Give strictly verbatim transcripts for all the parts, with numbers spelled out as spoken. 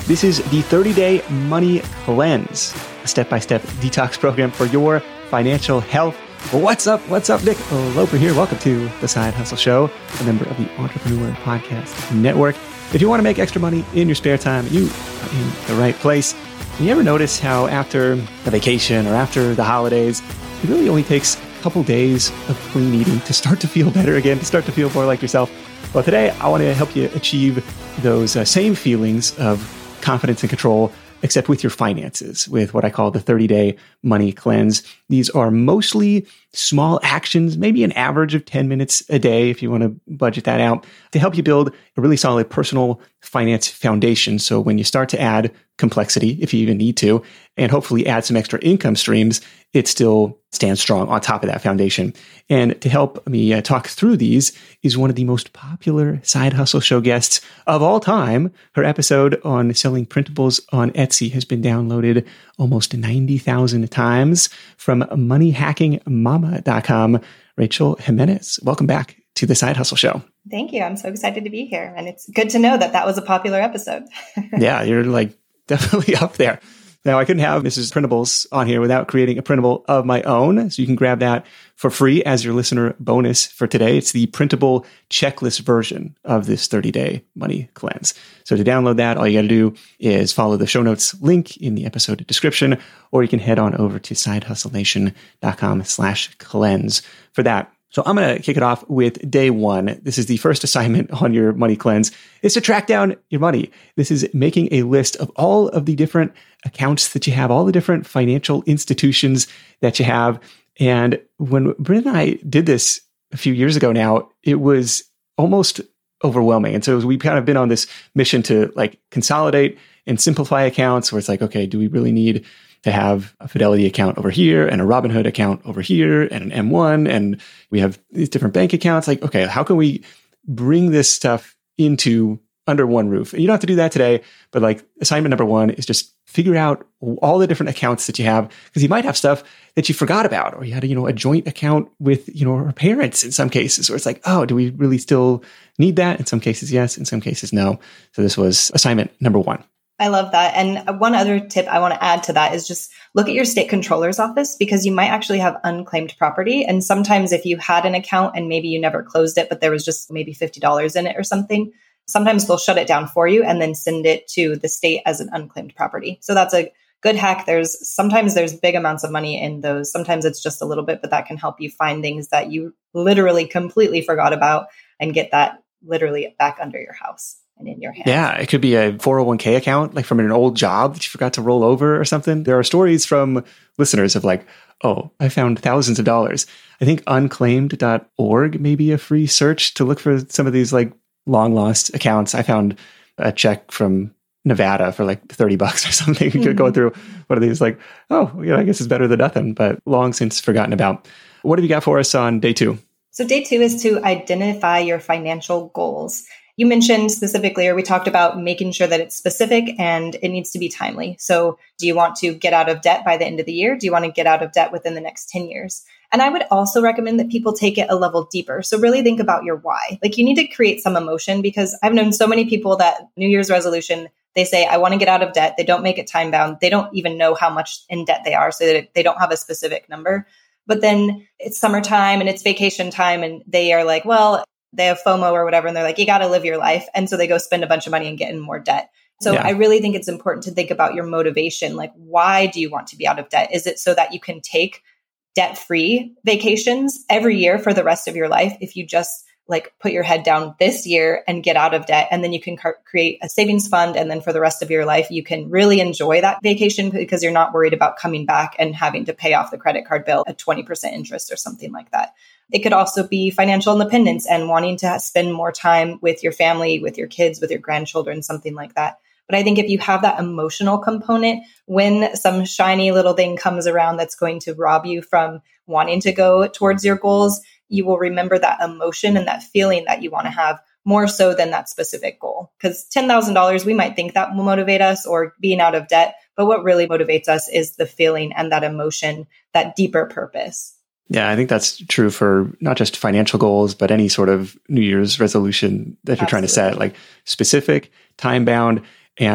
This is the thirty-day Money Cleanse, a step-by-step detox program for your financial health. What's up? What's up? Nick Loper here. Welcome to The Side Hustle Show, a member of the Entrepreneur Podcast Network. If you want to make extra money in your spare time, you are in the right place. You ever notice how after a vacation or after the holidays, it really only takes a couple days of clean eating to start to feel better again, to start to feel more like yourself? Well, today I want to help you achieve those uh, same feelings of confidence and control, except with your finances, with what I call the thirty-day Money Cleanse. These are mostly small actions, maybe an average of ten minutes a day, if you want to budget that out, to help you build a really solid personal finance foundation. So when you start to add complexity, if you even need to, and hopefully add some extra income streams, it still stands strong on top of that foundation. And to help me uh, talk through these is one of the most popular Side Hustle Show guests of all time. Her episode on selling printables on Etsy has been downloaded almost ninety thousand times. From money hacking mama dot com, Rachel Jimenez. Welcome back to the Side Hustle Show. Thank you. I'm so excited to be here. And it's good to know that that was a popular episode. Yeah, you're like definitely up there. Now, I couldn't have Missus Printables on here without creating a printable of my own. So you can grab that for free as your listener bonus for today. It's the printable checklist version of this thirty-day Money Cleanse. So to download that, all you got to do is follow the show notes link in the episode description, or you can head on over to sidehustlenation.com slash cleanse for that. So I'm going to kick it off with day one. This is the first assignment on your money cleanse, is to track down your money. This is making a list of all of the different accounts that you have, all the different financial institutions that you have. And when Brent and I did this a few years ago now, it was almost overwhelming. And so we've kind of been on this mission to like consolidate and simplify accounts where it's like, okay, do we really need to have a Fidelity account over here and a Robinhood account over here and an M one, and we have these different bank accounts? Like, okay, how can we bring this stuff into under one roof? And you don't have to do that today, but like assignment number one is just figure out all the different accounts that you have, because you might have stuff that you forgot about, or you had a, you know, a joint account with, you know, our parents in some cases, or it's like, oh, do we really still need that? In some cases, yes. In some cases, no. So this was assignment number one. I love that. And one other tip I want to add to that is just look at your state controller's office, because you might actually have unclaimed property. And sometimes if you had an account and maybe you never closed it, but there was just maybe fifty dollars in it or something, sometimes they'll shut it down for you and then send it to the state as an unclaimed property. So that's a good hack. There's sometimes there's big amounts of money in those. Sometimes it's just a little bit, but that can help you find things that you literally completely forgot about and get that literally back under your house and in your hands. Yeah, it could be a four oh one k account, like from an old job that you forgot to roll over or something. There are stories from listeners of like, oh, I found thousands of dollars. I think unclaimed dot org may be a free search to look for some of these like long lost accounts. I found a check from Nevada for like thirty bucks or something. You could go through one of these like, oh, you know, I guess it's better than nothing, but long since forgotten about. What have you got for us on day two? So day two is to identify your financial goals. You mentioned specifically, or we talked about making sure that it's specific and it needs to be timely. So do you want to get out of debt by the end of the year? Do you want to get out of debt within the next ten years? And I would also recommend that people take it a level deeper. So really think about your why. Like you need to create some emotion, because I've known so many people that New Year's resolution, they say, I want to get out of debt. They don't make it time bound. They don't even know how much in debt they are, so that they don't have a specific number. But then it's summertime and it's vacation time and they are like, well, they have FOMO or whatever. And they're like, you got to live your life. And so they go spend a bunch of money and get in more debt. So yeah. I really think it's important to think about your motivation. Like, why do you want to be out of debt? Is it so that you can take debt-free vacations every year for the rest of your life? If you just like put your head down this year and get out of debt, and then you can car- create a savings fund. And then for the rest of your life, you can really enjoy that vacation because you're not worried about coming back and having to pay off the credit card bill at twenty percent interest or something like that. It could also be financial independence and wanting to spend more time with your family, with your kids, with your grandchildren, something like that. But I think if you have that emotional component, when some shiny little thing comes around that's going to rob you from wanting to go towards your goals, you will remember that emotion and that feeling that you want to have more so than that specific goal. Because ten thousand dollars, we might think that will motivate us, or being out of debt. But what really motivates us is the feeling and that emotion, that deeper purpose. Yeah, I think that's true for not just financial goals, but any sort of New Year's resolution that you're Absolutely. Trying to set, like specific, time-bound, and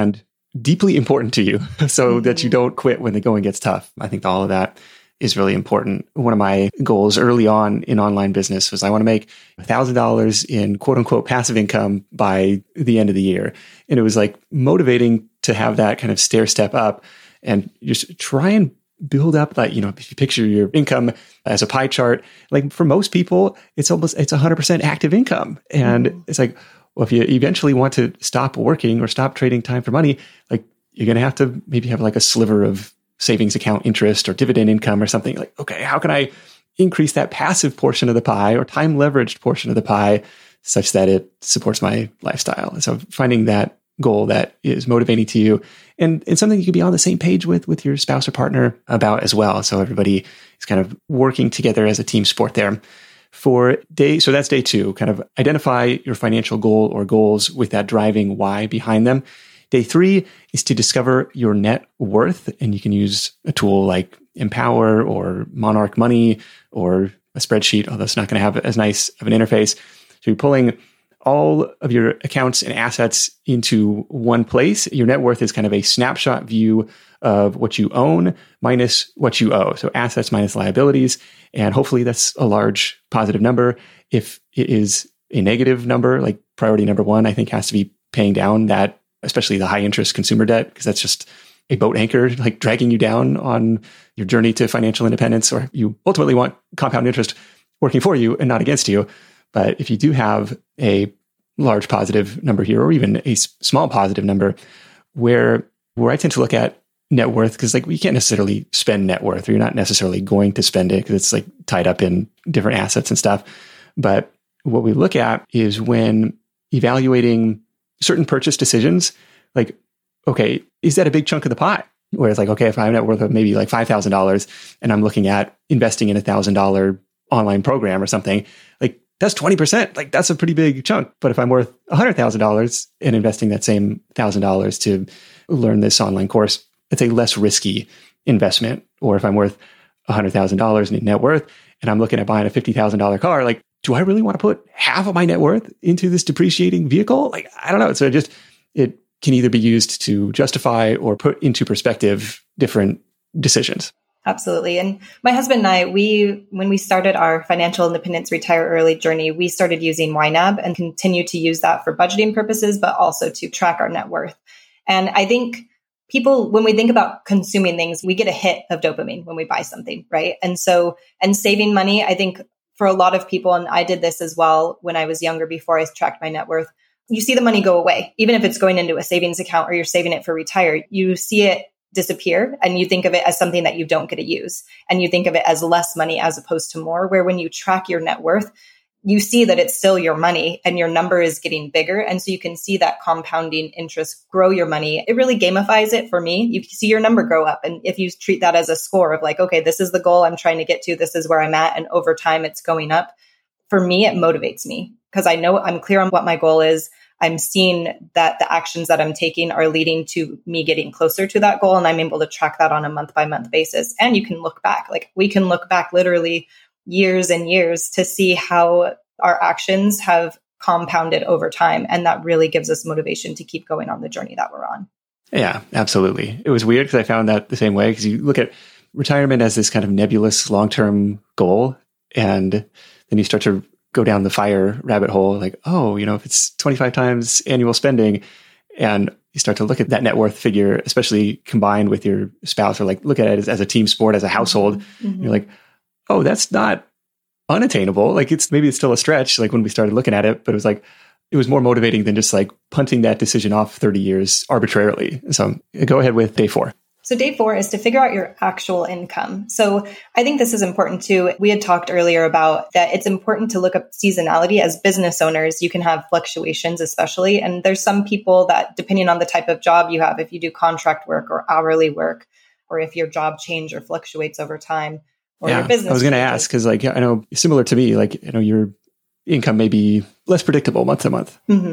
deeply important to you so mm-hmm. that you don't quit when the going gets tough. I think all of that is really important. One of my goals early on in online business was I want to make one thousand dollars in quote unquote passive income by the end of the year. And it was like motivating to have that kind of stair step up and just try and build up that, you know, if you picture your income as a pie chart, like for most people, it's almost, it's one hundred percent active income. And mm-hmm. it's like, well, if you eventually want to stop working or stop trading time for money, like you're going to have to maybe have like a sliver of savings account interest or dividend income or something. Like, okay, how can I increase that passive portion of the pie or time leveraged portion of the pie such that it supports my lifestyle? And so finding that goal that is motivating to you and, and something you can be on the same page with, with your spouse or partner about as well. So everybody is kind of working together as a team sport there. For day, so that's day two, kind of identify your financial goal or goals with that driving why behind them. Day three is to discover your net worth. And you can use a tool like Empower or Monarch Money or a spreadsheet, although it's not going to have as nice of an interface. So you're pulling all of your accounts and assets into one place. Your net worth is kind of a snapshot view of what you own minus what you owe. So assets minus liabilities. And hopefully that's a large positive number. If it is a negative number, like priority number one, I think has to be paying down that, especially the high interest consumer debt, because that's just a boat anchor, like dragging you down on your journey to financial independence, or you ultimately want compound interest working for you and not against you. But if you do have a large positive number here, or even a small positive number, where where I tend to look at net worth, because like we can't necessarily spend net worth, or you're not necessarily going to spend it because it's like tied up in different assets and stuff. But what we look at is when evaluating certain purchase decisions, like, okay, is that a big chunk of the pie? Where it's like, okay, if I have a net worth of maybe like five thousand dollars and I'm looking at investing in a one thousand dollars online program or something, like that's twenty percent. Like that's a pretty big chunk. But if I'm worth one hundred thousand dollars and investing that same one thousand dollars to learn this online course, it's a less risky investment. Or if I'm worth one hundred thousand dollars in net worth and I'm looking at buying a fifty thousand dollars car, like, do I really want to put half of my net worth into this depreciating vehicle? Like, I don't know. So it just, it can either be used to justify or put into perspective different decisions. Absolutely. And my husband and I, we, when we started our financial independence retire early journey, we started using Y NAB and continue to use that for budgeting purposes, but also to track our net worth. And I think people, when we think about consuming things, we get a hit of dopamine when we buy something, right? And so, and saving money, I think for a lot of people, and I did this as well when I was younger before I tracked my net worth, you see the money go away, even if it's going into a savings account or you're saving it for retire, you see it disappear and you think of it as something that you don't get to use. And you think of it as less money as opposed to more, where when you track your net worth, you see that it's still your money and your number is getting bigger. And so you can see that compounding interest grow your money. It really gamifies it for me. You see your number grow up. And if you treat that as a score of like, okay, this is the goal I'm trying to get to, this is where I'm at. And over time it's going up. For me, it motivates me because I know I'm clear on what my goal is. I'm seeing that the actions that I'm taking are leading to me getting closer to that goal. And I'm able to track that on a month by month basis. And you can look back, like we can look back literally years and years to see how our actions have compounded over time. And that really gives us motivation to keep going on the journey that we're on. Yeah, absolutely. It was weird because I found that the same way, because you look at retirement as this kind of nebulous long-term goal. And then you start to go down the FIRE rabbit hole, like, oh, you know, if it's twenty-five times annual spending, and you start to look at that net worth figure, especially combined with your spouse, or like look at it as, as a team sport, as a household, mm-hmm. You're like, oh, that's not unattainable. Like it's, maybe it's still a stretch, like when we started looking at it, but it was like, it was more motivating than just like punting that decision off thirty years arbitrarily. So go ahead with day four. So day four is to figure out your actual income. So I think this is important too. We had talked earlier about that it's important to look up seasonality. As business owners, you can have fluctuations, especially. And there's some people that, depending on the type of job you have, if you do contract work or hourly work, or if your job change or fluctuates over time, or yeah, your business. I was going to ask, because like, I know similar to me, like, you know, your income may be less predictable month to month. Mm-hmm.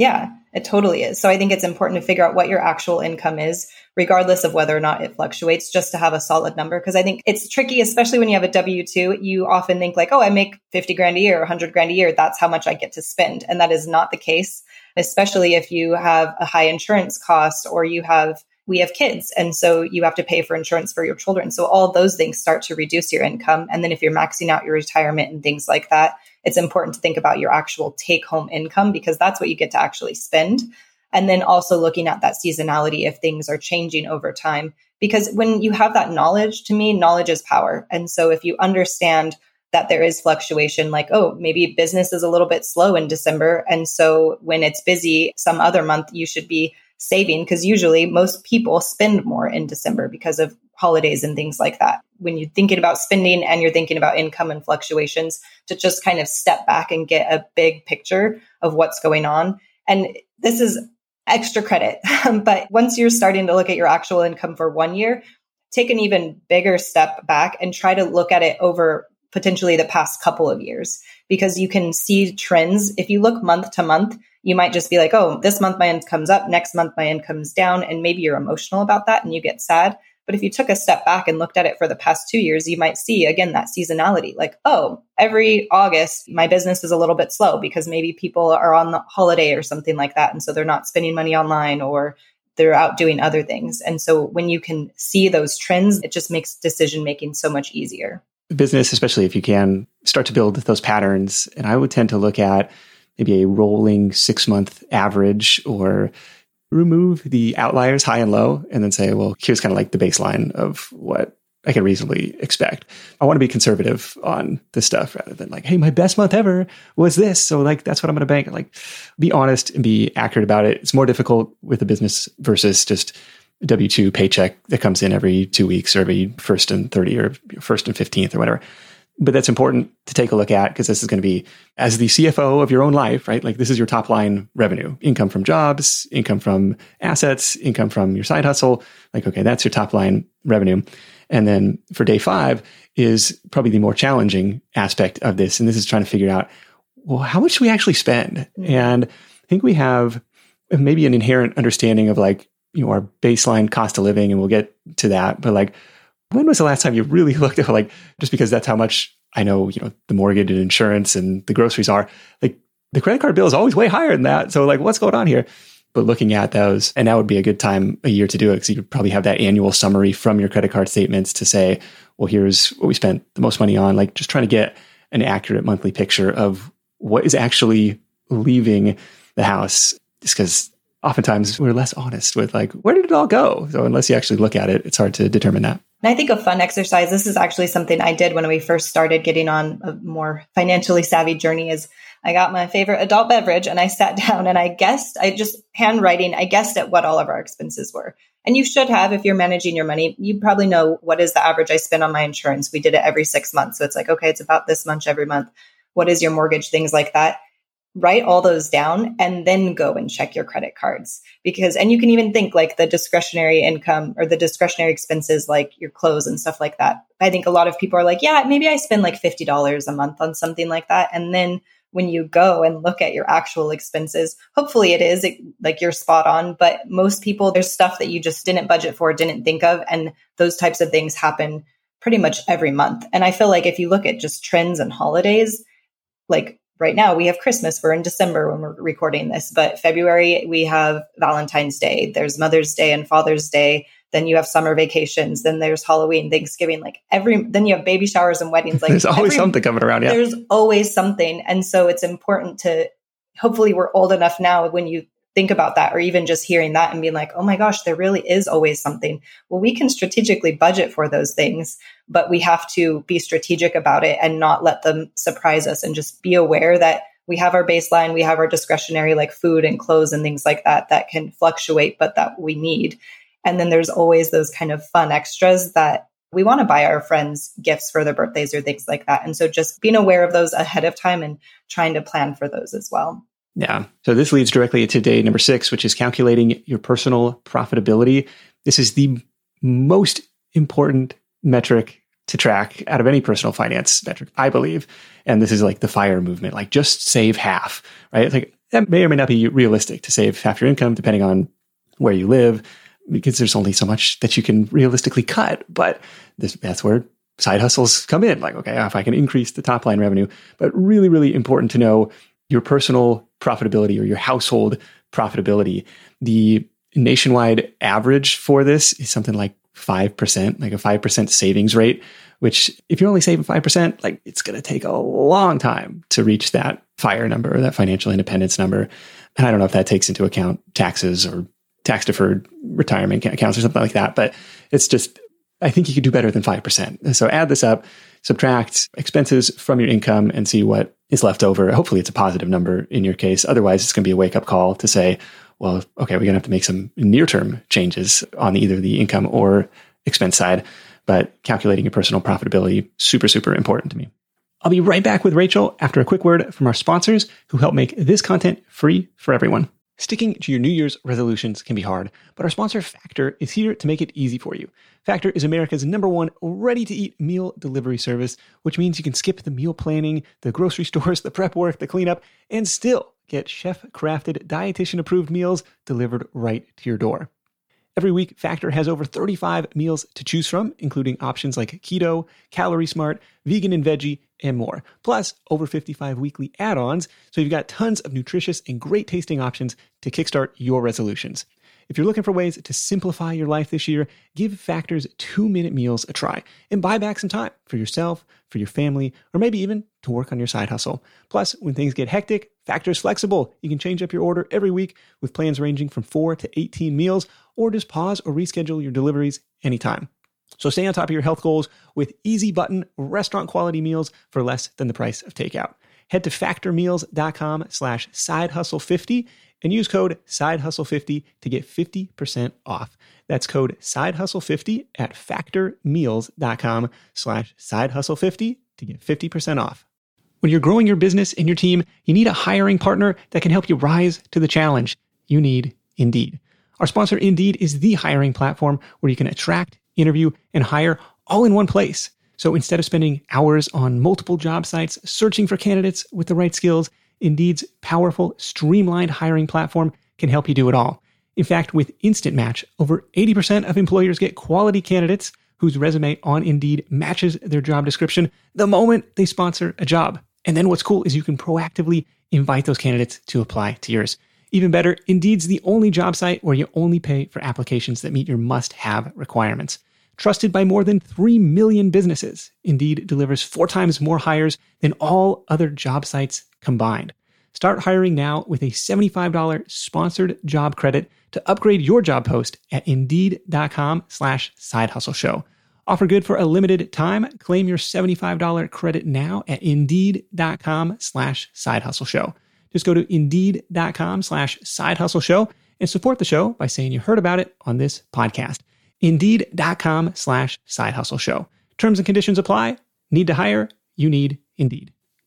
Yeah, it totally is. So I think it's important to figure out what your actual income is, regardless of whether or not it fluctuates, just to have a solid number. Because I think it's tricky, especially when you have a W two, you often think like, oh, I make fifty grand a year, one hundred grand a year. That's how much I get to spend. And that is not the case, especially if you have a high insurance cost or you have we have kids. And so you have to pay for insurance for your children. So all of those things start to reduce your income. And then if you're maxing out your retirement and things like that, it's important to think about your actual take home income because that's what you get to actually spend. And then also looking at that seasonality if things are changing over time. Because when you have that knowledge, to me, knowledge is power. And so if you understand that there is fluctuation, like, oh, maybe business is a little bit slow in December. And so when it's busy some other month, you should be saving because usually most people spend more in December because of holidays and things like that. When you're thinking about spending and you're thinking about income and fluctuations, to just kind of step back and get a big picture of what's going on. And this is extra credit. But once you're starting to look at your actual income for one year, take an even bigger step back and try to look at it over potentially the past couple of years, because you can see trends. If you look month to month, you might just be like, oh, this month my income's up, next month my income's down. And maybe you're emotional about that and you get sad. But if you took a step back and looked at it for the past two years, you might see, again, that seasonality. Like, oh, every August, my business is a little bit slow because maybe people are on the holiday or something like that. And so they're not spending money online or they're out doing other things. And so when you can see those trends, it just makes decision making so much easier. Business, especially if you can start to build those patterns. And I would tend to look at maybe a rolling six month average or remove the outliers high and low and then say, well, here's kind of like the baseline of what I can reasonably expect. I want to be conservative on this stuff rather than like, hey, my best month ever was this. So like, that's what I'm going to bank. Like, be honest and be accurate about it. It's more difficult with a business versus just a W two paycheck that comes in every two weeks or every first and thirty or first and fifteenth or whatever. But that's important to take a look at because this is going to be, as the C F O of your own life, right? Like this is your top line revenue, income from jobs, income from assets, income from your side hustle. Like, okay, that's your top line revenue. And then for day five is probably the more challenging aspect of this. And this is trying to figure out, well, how much do we actually spend? And I think we have maybe an inherent understanding of like, you know, our baseline cost of living, and we'll get to that. But like, when was the last time you really looked at like, just because that's how much I know, you know, the mortgage and insurance and the groceries are, like the credit card bill is always way higher than that. So like, what's going on here? But looking at those, and that would be a good time a year to do it because you could probably have that annual summary from your credit card statements to say, well, here's what we spent the most money on, like just trying to get an accurate monthly picture of what is actually leaving the house. Just because oftentimes we're less honest with like, where did it all go? So unless you actually look at it, it's hard to determine that. And I think a fun exercise, this is actually something I did when we first started getting on a more financially savvy journey, is I got my favorite adult beverage and I sat down and I guessed, I just handwriting, I guessed at what all of our expenses were. And you should have, if you're managing your money, you probably know what is the average I spend on my insurance. We did it every six months. So it's like, okay, it's about this much every month. What is your mortgage? Things like that. Write all those down and then go and check your credit cards because, and you can even think like the discretionary income or the discretionary expenses, like your clothes and stuff like that. I think a lot of people are like, yeah, maybe I spend like fifty dollars a month on something like that. And then when you go and look at your actual expenses, hopefully it is like you're spot on, but most people, there's stuff that you just didn't budget for, didn't think of. And those types of things happen pretty much every month. And I feel like if you look at just trends and holidays, like right now we have Christmas, we're in December when we're recording this, but February we have Valentine's Day, there's Mother's Day and Father's Day. Then you have summer vacations. Then there's Halloween, Thanksgiving, like every, then you have baby showers and weddings. Like there's always every, something coming around. Yeah. There's always something. And so it's important to, hopefully we're old enough now when you think about that, or even just hearing that and being like, oh my gosh, there really is always something. Well, we can strategically budget for those things, but we have to be strategic about it and not let them surprise us, and just be aware that we have our baseline, we have our discretionary like food and clothes and things like that, that can fluctuate, but that we need. And then there's always those kind of fun extras that we want to buy our friends gifts for their birthdays or things like that. And so just being aware of those ahead of time and trying to plan for those as well. Yeah. So this leads directly to day number six, which is calculating your personal profitability. This is the most important metric to track out of any personal finance metric, I believe. And this is like the FIRE movement, like just save half, right? It's like, that may or may not be realistic to save half your income, depending on where you live, because there's only so much that you can realistically cut. But this, that's where side hustles come in. Like, okay, if I can increase the top line revenue, but really, really important to know your personal profitability or your household profitability. The nationwide average for this is something like five percent, like a five percent savings rate, which if you're only saving five percent, like it's going to take a long time to reach that FIRE number or that financial independence number. And I don't know if that takes into account taxes or tax deferred retirement accounts or something like that, but it's just, I think you could do better than five percent. So add this up, subtract expenses from your income and see what is left over. Hopefully it's a positive number in your case. Otherwise, it's going to be a wake up call to say, well, okay, we're going to have to make some near-term changes on either the income or expense side. But calculating your personal profitability, super, super important to me. I'll be right back with Rachel after a quick word from our sponsors who help make this content free for everyone. Sticking to your New Year's resolutions can be hard, but our sponsor Factor is here to make it easy for you. Factor is America's number one ready-to-eat meal delivery service, which means you can skip the meal planning, the grocery stores, the prep work, the cleanup, and still get chef-crafted, dietitian-approved meals delivered right to your door. Every week, Factor has over thirty-five meals to choose from, including options like keto, calorie smart, vegan and veggie, and more. Plus, over fifty-five weekly add-ons, so you've got tons of nutritious and great tasting options to kickstart your resolutions. If you're looking for ways to simplify your life this year, give Factor's two-minute meals a try and buy back some time for yourself, for your family, or maybe even to work on your side hustle. Plus, when things get hectic, Factor's flexible. You can change up your order every week with plans ranging from four to eighteen meals, or just pause or reschedule your deliveries anytime. So stay on top of your health goals with easy button restaurant quality meals for less than the price of takeout. Head to factormeals.com slash side hustle 50 and use code side hustle 50 to get fifty percent off. That's code side hustle 50 at factormeals.com slash side hustle 50 to get fifty percent off. When you're growing your business and your team, you need a hiring partner that can help you rise to the challenge. You need Indeed. Our sponsor, Indeed, is the hiring platform where you can attract, interview, and hire all in one place. So instead of spending hours on multiple job sites searching for candidates with the right skills, Indeed's powerful, streamlined hiring platform can help you do it all. In fact, with Instant Match, over eighty percent of employers get quality candidates whose resume on Indeed matches their job description the moment they sponsor a job. And then what's cool is you can proactively invite those candidates to apply to yours. Even better, Indeed's the only job site where you only pay for applications that meet your must-have requirements. Trusted by more than three million businesses, Indeed delivers four times more hires than all other job sites combined. Start hiring now with a seventy-five dollars sponsored job credit to upgrade your job post at Indeed.com slash side hustle show. Offer good for a limited time. Claim your seventy-five dollars credit now at Indeed.com slash side hustle show. Just go to Indeed.com slash side hustle show and support the show by saying you heard about it on this podcast. Indeed.com slash side hustle show. Terms and conditions apply. Need to hire? You need Indeed.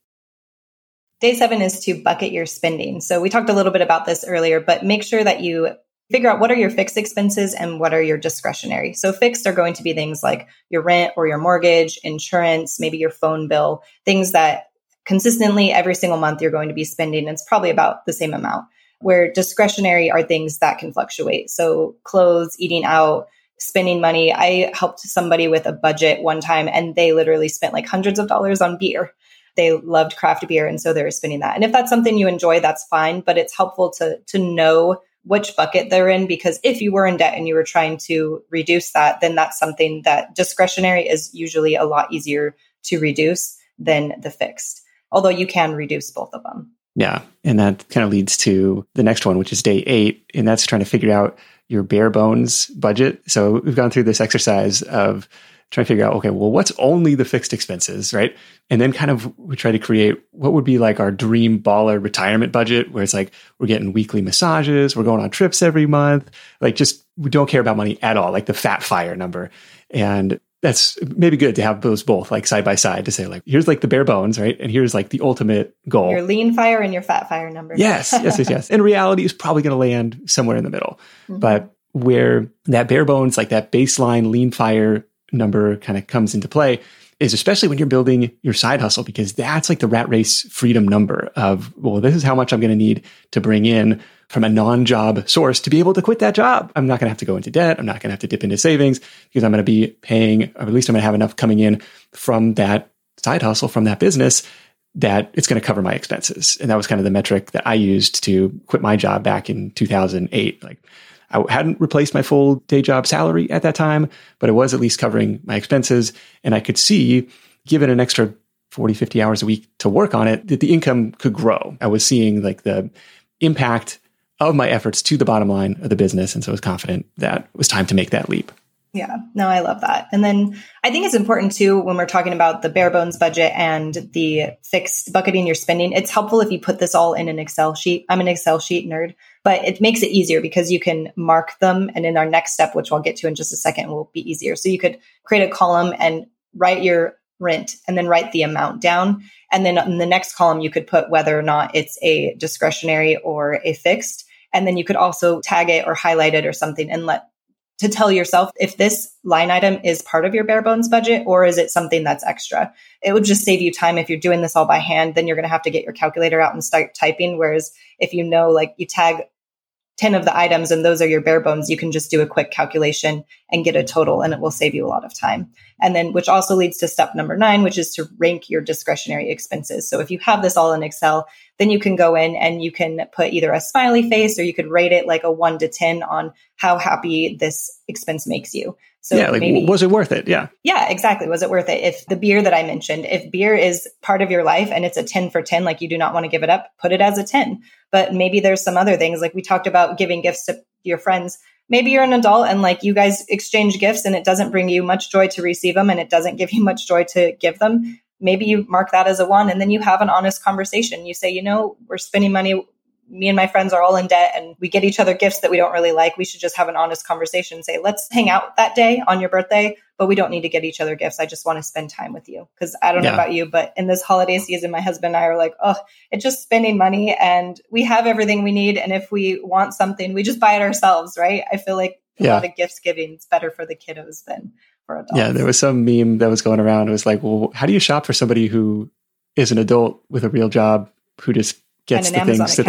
Day seven is to bucket your spending. So we talked a little bit about this earlier, but make sure that you figure out what are your fixed expenses and what are your discretionary. So fixed are going to be things like your rent or your mortgage, insurance, maybe your phone bill, things that consistently every single month you're going to be spending. It's probably about the same amount. Where discretionary are things that can fluctuate. So clothes, eating out, spending money. I helped somebody with a budget one time and they literally spent like hundreds of dollars on beer. They loved craft beer. And so they were spending that. And if that's something you enjoy, that's fine. But it's helpful to, to know which bucket they're in, because if you were in debt and you were trying to reduce that, then that's something that discretionary is usually a lot easier to reduce than the fixed. Although you can reduce both of them. Yeah. And that kind of leads to the next one, which is day eight. And that's trying to figure out your bare bones budget. So we've gone through this exercise of trying to figure out, okay, well, what's only the fixed expenses, right? And then kind of we try to create what would be like our dream baller retirement budget, where it's like we're getting weekly massages, we're going on trips every month, like just we don't care about money at all, like the fat FIRE number. And that's maybe good to have those both like side by side to say like, here's like the bare bones, right? And here's like the ultimate goal. Your lean FIRE and your fat FIRE number. Yes, yes, yes, yes. And reality is probably going to land somewhere in the middle. Mm-hmm. But where that bare bones, like that baseline lean FIRE number kind of comes into play is especially when you're building your side hustle, because that's like the rat race freedom number of, well, this is how much I'm going to need to bring in from a non-job source to be able to quit that job. I'm not going to have to go into debt. I'm not going to have to dip into savings because I'm going to be paying, or at least I'm going to have enough coming in from that side hustle, from that business, that it's going to cover my expenses. And that was kind of the metric that I used to quit my job back in two thousand eight. Like, I hadn't replaced my full day job salary at that time, but it was at least covering my expenses. And I could see, given an extra forty, fifty hours a week to work on it, that the income could grow. I was seeing like the impact of my efforts to the bottom line of the business. And so I was confident that it was time to make that leap. Yeah, no, I love that. And then I think it's important too, when we're talking about the bare bones budget and the fixed bucketing your spending, it's helpful if you put this all in an Excel sheet. I'm an Excel sheet nerd, but it makes it easier because you can mark them. And in our next step, which I'll get to in just a second, will be easier. So you could create a column and write your rent and then write the amount down. And then in the next column, you could put whether or not it's a discretionary or a fixed. And then you could also tag it or highlight it or something and let to tell yourself if this line item is part of your bare bones budget or is it something that's extra. It would just save you time. If you're doing this all by hand, then you're going to have to get your calculator out and start typing. Whereas if you know, like you tag ten of the items and those are your bare bones, you can just do a quick calculation and get a total, and it will save you a lot of time. And then, which also leads to step number nine, which is to rank your discretionary expenses. So if you have this all in Excel, then you can go in and you can put either a smiley face or you could rate it like a one to ten on how happy this expense makes you. So yeah, like, maybe, was it worth it? Yeah. Yeah, exactly. Was it worth it? If the beer that I mentioned, if beer is part of your life and it's a ten for ten, like you do not want to give it up, put it as a ten. But maybe there's some other things, like we talked about giving gifts to your friends. Maybe you're an adult and like you guys exchange gifts and it doesn't bring you much joy to receive them and it doesn't give you much joy to give them. Maybe you mark that as a one and then you have an honest conversation. You say, you know, we're spending money. Me and my friends are all in debt and we get each other gifts that we don't really like. We should just have an honest conversation. Say, let's hang out that day on your birthday, but we don't need to get each other gifts. I just want to spend time with you. Because I don't yeah. know about you, but in this holiday season, my husband and I are like, oh, it's just spending money and we have everything we need. And if we want something, we just buy it ourselves, right? I feel like a yeah. lot of gifts giving is better for the kiddos than for adults. Yeah, there was some meme that was going around. It was like, well, how do you shop for somebody who is an adult with a real job who just gets the Amazon things account. that they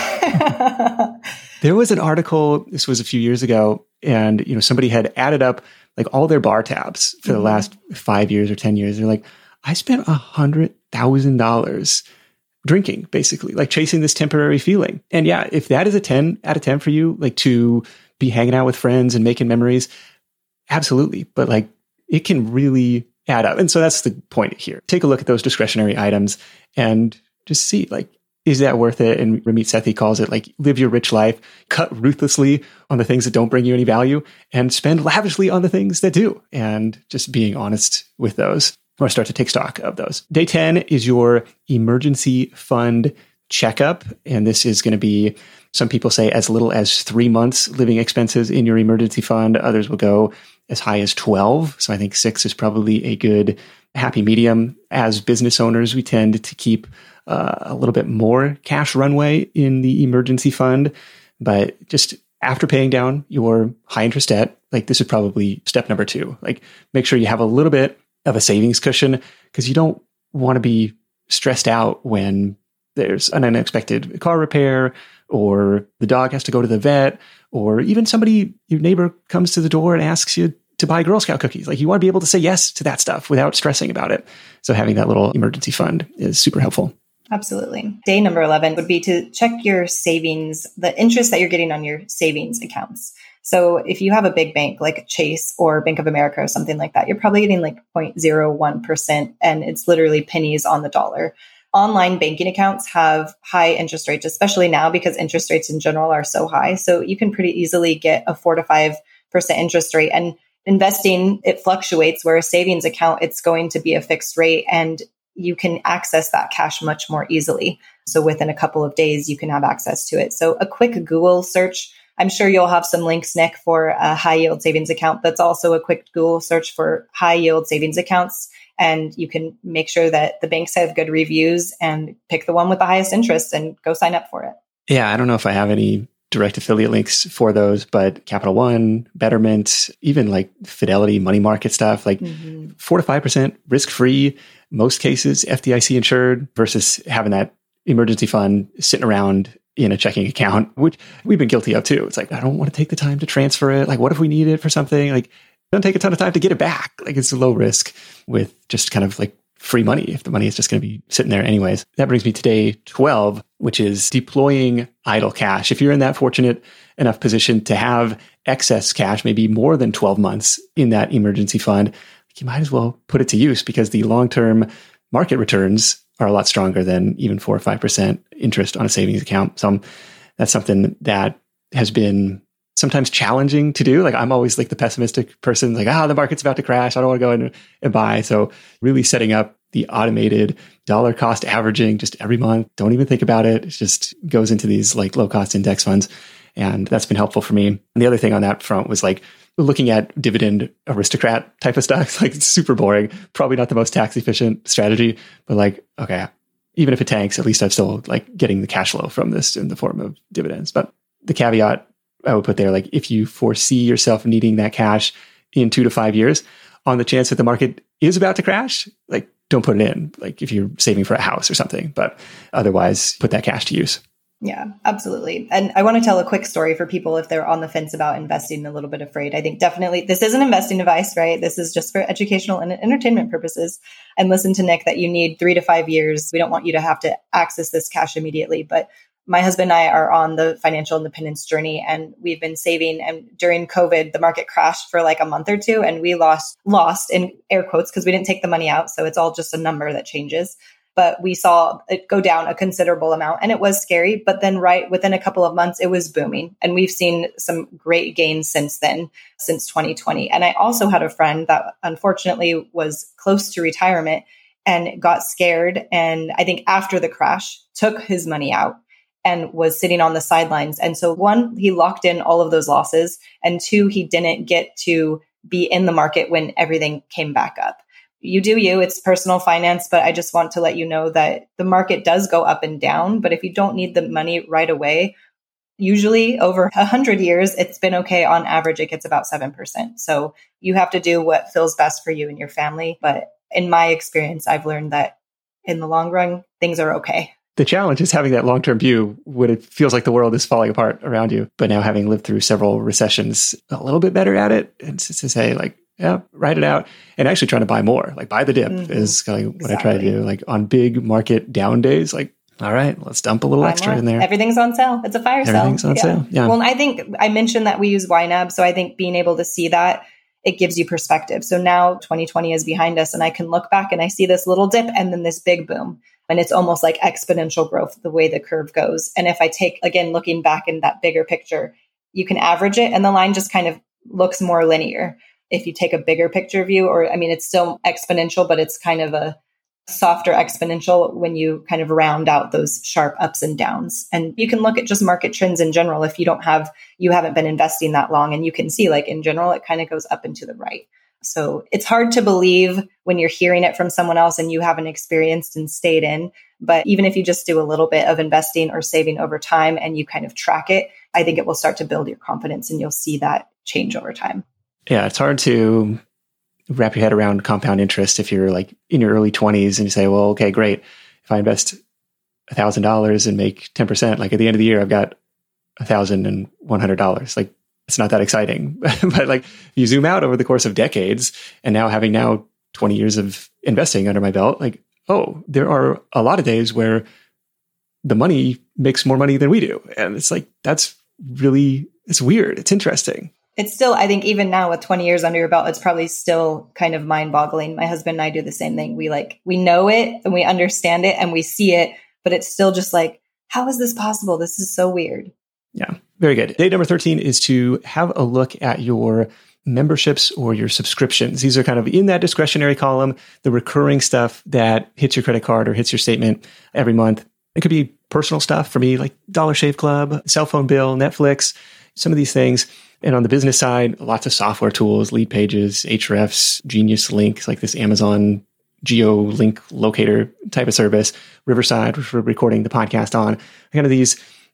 want? There was an article, this was a few years ago, and you know somebody had added up like all their bar tabs for mm-hmm. the last five years or ten years. They're like, I spent a hundred thousand dollars drinking, basically, like chasing this temporary feeling. And yeah, if that is a ten out of ten for you, like to be hanging out with friends and making memories, absolutely. But like it can really add up. And so that's the point here. Take a look at those discretionary items and just see, like, is that worth it? And Ramit Sethi calls it like live your rich life, cut ruthlessly on the things that don't bring you any value and spend lavishly on the things that do. And just being honest with those, or start to take stock of those. Day ten is your emergency fund checkup. And this is going to be, some people say as little as three months living expenses in your emergency fund. Others will go as high as twelve. So I think six is probably a good happy medium. As business owners, we tend to keep uh, a little bit more cash runway in the emergency fund. But just after paying down your high interest debt, like this is probably step number two. Like make sure you have a little bit of a savings cushion because you don't want to be stressed out when there's an unexpected car repair or the dog has to go to the vet, or even somebody, your neighbor comes to the door and asks you to buy Girl Scout cookies. Like you want to be able to say yes to that stuff without stressing about it. So having that little emergency fund is super helpful. Absolutely. Day number eleven would be to check your savings, the interest that you're getting on your savings accounts. So if you have a big bank like Chase or Bank of America or something like that, you're probably getting like zero point zero one percent and it's literally pennies on the dollar. Online banking accounts have high interest rates, especially now because interest rates in general are so high. So you can pretty easily get a four to five percent interest rate. And investing, it fluctuates, where a savings account, it's going to be a fixed rate and you can access that cash much more easily. So within a couple of days, you can have access to it. So a quick Google search, I'm sure you'll have some links, Nick, for a high yield savings account. That's also a quick Google search for high yield savings accounts. And you can make sure that the banks have good reviews and pick the one with the highest interest and go sign up for it. Yeah, I don't know if I have any direct affiliate links for those, but Capital One, Betterment, even like Fidelity, money market stuff, like mm-hmm. four to five percent risk-free, most cases F D I C insured versus having that emergency fund sitting around in a checking account, which we've been guilty of too. It's like, I don't want to take the time to transfer it. Like, what if we need it for something? Like, don't take a ton of time to get it back. Like, it's a low risk with just kind of like free money if the money is just going to be sitting there anyways. That brings me to day twelve, which is deploying idle cash. If you're in that fortunate enough position to have excess cash, maybe more than twelve months in that emergency fund, you might as well put it to use because the long-term market returns are a lot stronger than even four or five percent interest on a savings account. So that's something that has been sometimes challenging to do. Like, I'm always like the pessimistic person, like, ah, the market's about to crash. I don't want to go in and buy. So really setting up the automated dollar cost averaging just every month. Don't even think about it. It just goes into these like low cost index funds. And that's been helpful for me. And the other thing on that front was like looking at dividend aristocrat type of stocks. Like, it's super boring, probably not the most tax efficient strategy, but like, okay, even if it tanks, at least I'm still like getting the cash flow from this in the form of dividends. But the caveat I would put there, like, if you foresee yourself needing that cash in two to five years, on the chance that the market is about to crash, like, don't put it in. Like, if you're saving for a house or something, but otherwise put that cash to use. Yeah, absolutely. And I want to tell a quick story for people if they're on the fence about investing, a little bit afraid. I think definitely this isn't investing advice, right? This is just for educational and entertainment purposes. And listen to Nick that you need three to five years. We don't want you to have to access this cash immediately, but my husband and I are on the financial independence journey, and we've been saving. And during COVID, the market crashed for like a month or two, and we lost, lost in air quotes, because we didn't take the money out. So it's all just a number that changes. But we saw it go down a considerable amount, and it was scary. But then right within a couple of months, it was booming. And we've seen some great gains since then, since twenty twenty. And I also had a friend that unfortunately was close to retirement and got scared. And I think after the crash, took his money out and was sitting on the sidelines. And so one, he locked in all of those losses. And two, he didn't get to be in the market when everything came back up. You do you, it's personal finance, but I just want to let you know that the market does go up and down. But if you don't need the money right away, usually over a hundred years, it's been okay. On average, it gets about seven percent. So you have to do what feels best for you and your family. But in my experience, I've learned that in the long run, things are okay. The challenge is having that long-term view when it feels like the world is falling apart around you. But now having lived through several recessions, a little bit better at it. And to say like, yeah, write it out. And actually trying to buy more, like buy the dip mm-hmm. is kind of what exactly. I try to do. Like on big market down days, like, all right, let's dump a little buy extra more. In there. Everything's on sale. It's a fire sale. Everything's on yeah. sale. Yeah. Well, I think I mentioned that we use Y NAB. So I think being able to see that, it gives you perspective. So now twenty twenty is behind us, and I can look back and I see this little dip and then this big boom. And it's almost like exponential growth, the way the curve goes. And if I take, again, looking back in that bigger picture, you can average it and the line just kind of looks more linear. If you take a bigger picture view, or I mean, it's still exponential, but it's kind of a softer exponential when you kind of round out those sharp ups and downs. And you can look at just market trends in general. If you don't have, you haven't been investing that long, and you can see like in general, it kind of goes up and to the right. So it's hard to believe when you're hearing it from someone else and you haven't experienced and stayed in. But even if you just do a little bit of investing or saving over time and you kind of track it, I think it will start to build your confidence and you'll see that change over time. Yeah, it's hard to wrap your head around compound interest if you're like in your early twenties and you say, well, okay, great. If I invest one thousand dollars and make ten percent, like at the end of the year, I've got one thousand one hundred dollars. Like, it's not that exciting. But like you zoom out over the course of decades, and now having now twenty years of investing under my belt, like, oh, there are a lot of days where the money makes more money than we do. And it's like, that's really, it's weird. It's interesting. It's still, I think even now with twenty years under your belt, it's probably still kind of mind boggling. My husband and I do the same thing. We like, we know it and we understand it and we see it, but it's still just like, how is this possible? This is so weird. Yeah, very good. Day number thirteen is to have a look at your memberships or your subscriptions. These are kind of in that discretionary column, the recurring stuff that hits your credit card or hits your statement every month. It could be personal stuff for me, like Dollar Shave Club, cell phone bill, Netflix, some of these things. And on the business side, lots of software tools, Lead Pages, Ahrefs, Genius Link, like this Amazon Geo Link locator type of service, Riverside, which we're recording the podcast on, kind of these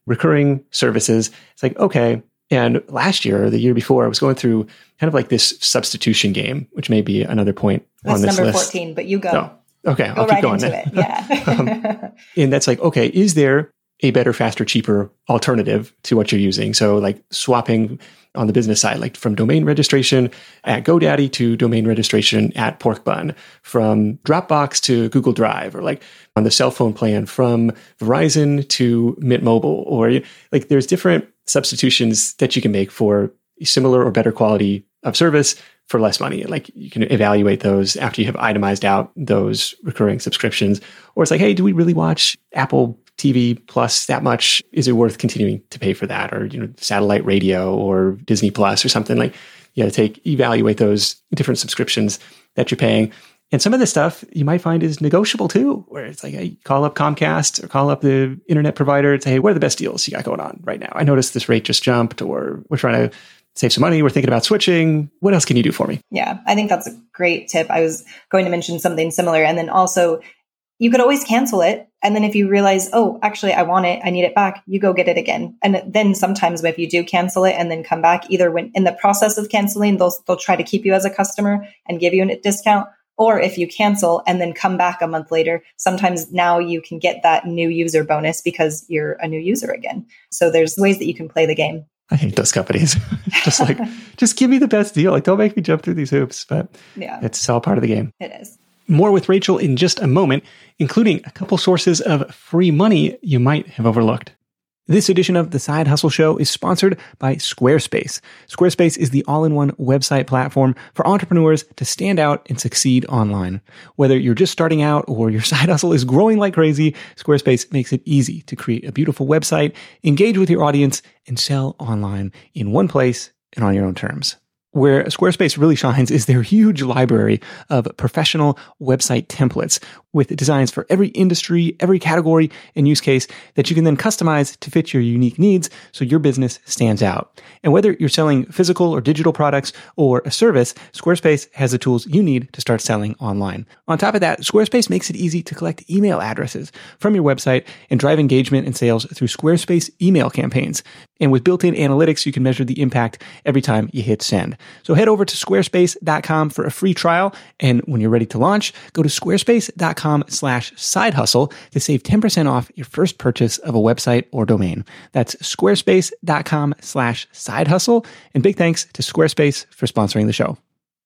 recurring services. It's like, okay. And last year or the year before, I was going through kind of like this substitution game, which may be another point that's on this number list. fourteen, but you go. Oh, okay, go I'll right keep going. Into it. Yeah. um, and that's like, okay, is there a better, faster, cheaper alternative to what you're using? So like swapping on the business side, like from domain registration at GoDaddy to domain registration at Porkbun, from Dropbox to Google Drive, or like on the cell phone plan from Verizon to Mint Mobile, or like there's different substitutions that you can make for similar or better quality of service for less money. Like you can evaluate those after you have itemized out those recurring subscriptions. Or it's like, hey, do we really watch Apple T V Plus that much? Is it worth continuing to pay for that? Or, you know, satellite radio or Disney Plus or something. Like you got to take, evaluate those different subscriptions that you're paying. And some of the stuff you might find is negotiable too, where it's like, hey, call up Comcast or call up the internet provider and say, hey, what are the best deals you got going on right now? I noticed this rate just jumped, or we're trying to save some money. We're thinking about switching. What else can you do for me? Yeah, I think that's a great tip. I was going to mention something similar. And then also, you could always cancel it. And then if you realize, oh, actually, I want it, I need it back, you go get it again. And then sometimes if you do cancel it and then come back, either when in the process of canceling, they'll, they'll try to keep you as a customer and give you a discount. Or if you cancel and then come back a month later, sometimes now you can get that new user bonus because you're a new user again. So there's ways that you can play the game. I hate those companies. Just like, just give me the best deal. Like, don't make me jump through these hoops. But yeah, it's all part of the game. It is. More with Rachel in just a moment, including a couple sources of free money you might have overlooked. This edition of The Side Hustle Show is sponsored by Squarespace. Squarespace is the all-in-one website platform for entrepreneurs to stand out and succeed online. Whether you're just starting out or your side hustle is growing like crazy, Squarespace makes it easy to create a beautiful website, engage with your audience, and sell online in one place and on your own terms. Where Squarespace really shines is their huge library of professional website templates with designs for every industry, every category, and use case that you can then customize to fit your unique needs so your business stands out. And whether you're selling physical or digital products or a service, Squarespace has the tools you need to start selling online. On top of that, Squarespace makes it easy to collect email addresses from your website and drive engagement and sales through Squarespace email campaigns. And with built-in analytics, you can measure the impact every time you hit send. So head over to squarespace dot com for a free trial. And when you're ready to launch, go to squarespace dot com slash side hustle to save ten percent off your first purchase of a website or domain. That's squarespace dot com slash side hustle. And big thanks to Squarespace for sponsoring the show.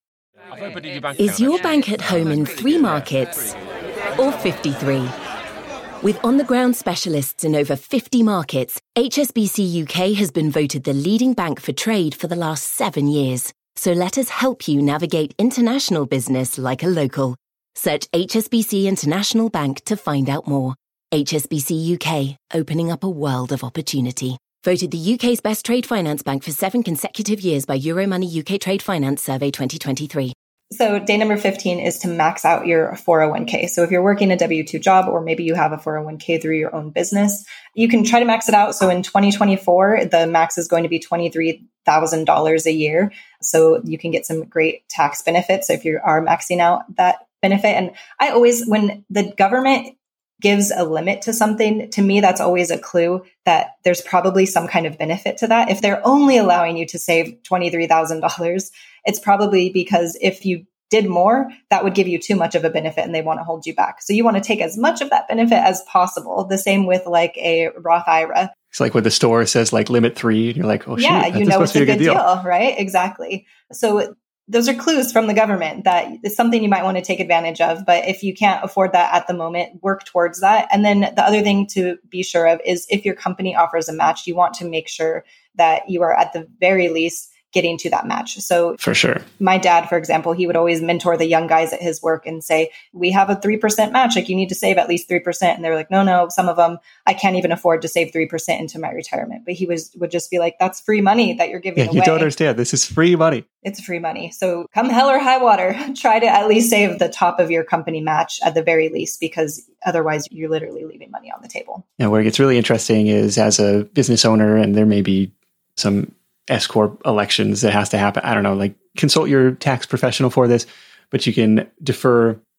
Is your bank at home in three markets or fifty-three? With on-the-ground specialists in over fifty markets, H S B C U K has been voted the leading bank for trade for the last seven years. So let us help you navigate international business like a local. Search H S B C International Bank to find out more. H S B C U K, opening up a world of opportunity. Voted the U K's best trade finance bank for seven consecutive years by Euromoney U K Trade Finance Survey twenty twenty-three. So day number fifteen is to max out your four oh one k. So if you're working a W two job, or maybe you have a four oh one k through your own business, you can try to max it out. So in twenty twenty-four, the max is going to be twenty-three thousand dollars a year. So you can get some great tax benefits if you are maxing out that benefit. And I always, when the government gives a limit to something, to me, that's always a clue that there's probably some kind of benefit to that. If they're only allowing you to save twenty-three thousand dollars, it's probably because if you did more, that would give you too much of a benefit and they want to hold you back. So you want to take as much of that benefit as possible. The same with like a Roth I R A. It's like when the store says like limit three and you're like, oh, yeah, shoot, you know, it's a good deal. deal, right? Exactly. So those are clues from the government that it's something you might want to take advantage of. But if you can't afford that at the moment, work towards that. And then the other thing to be sure of is if your company offers a match, you want to make sure that you are at the very least getting to that match. So for sure, my dad, for example, he would always mentor the young guys at his work and say, we have a three percent match. Like you need to save at least three percent. And they're like, no, no, some of them, I can't even afford to save three percent into my retirement. But he was, would just be like, that's free money that you're giving yeah, away. You don't understand. This is free money. It's free money. So come hell or high water, try to at least save the top of your company match at the very least, because otherwise you're literally leaving money on the table. And where it gets really interesting is as a business owner, and there may be some S-corp elections that has to happen. I don't know, like consult your tax professional for this, but you can defer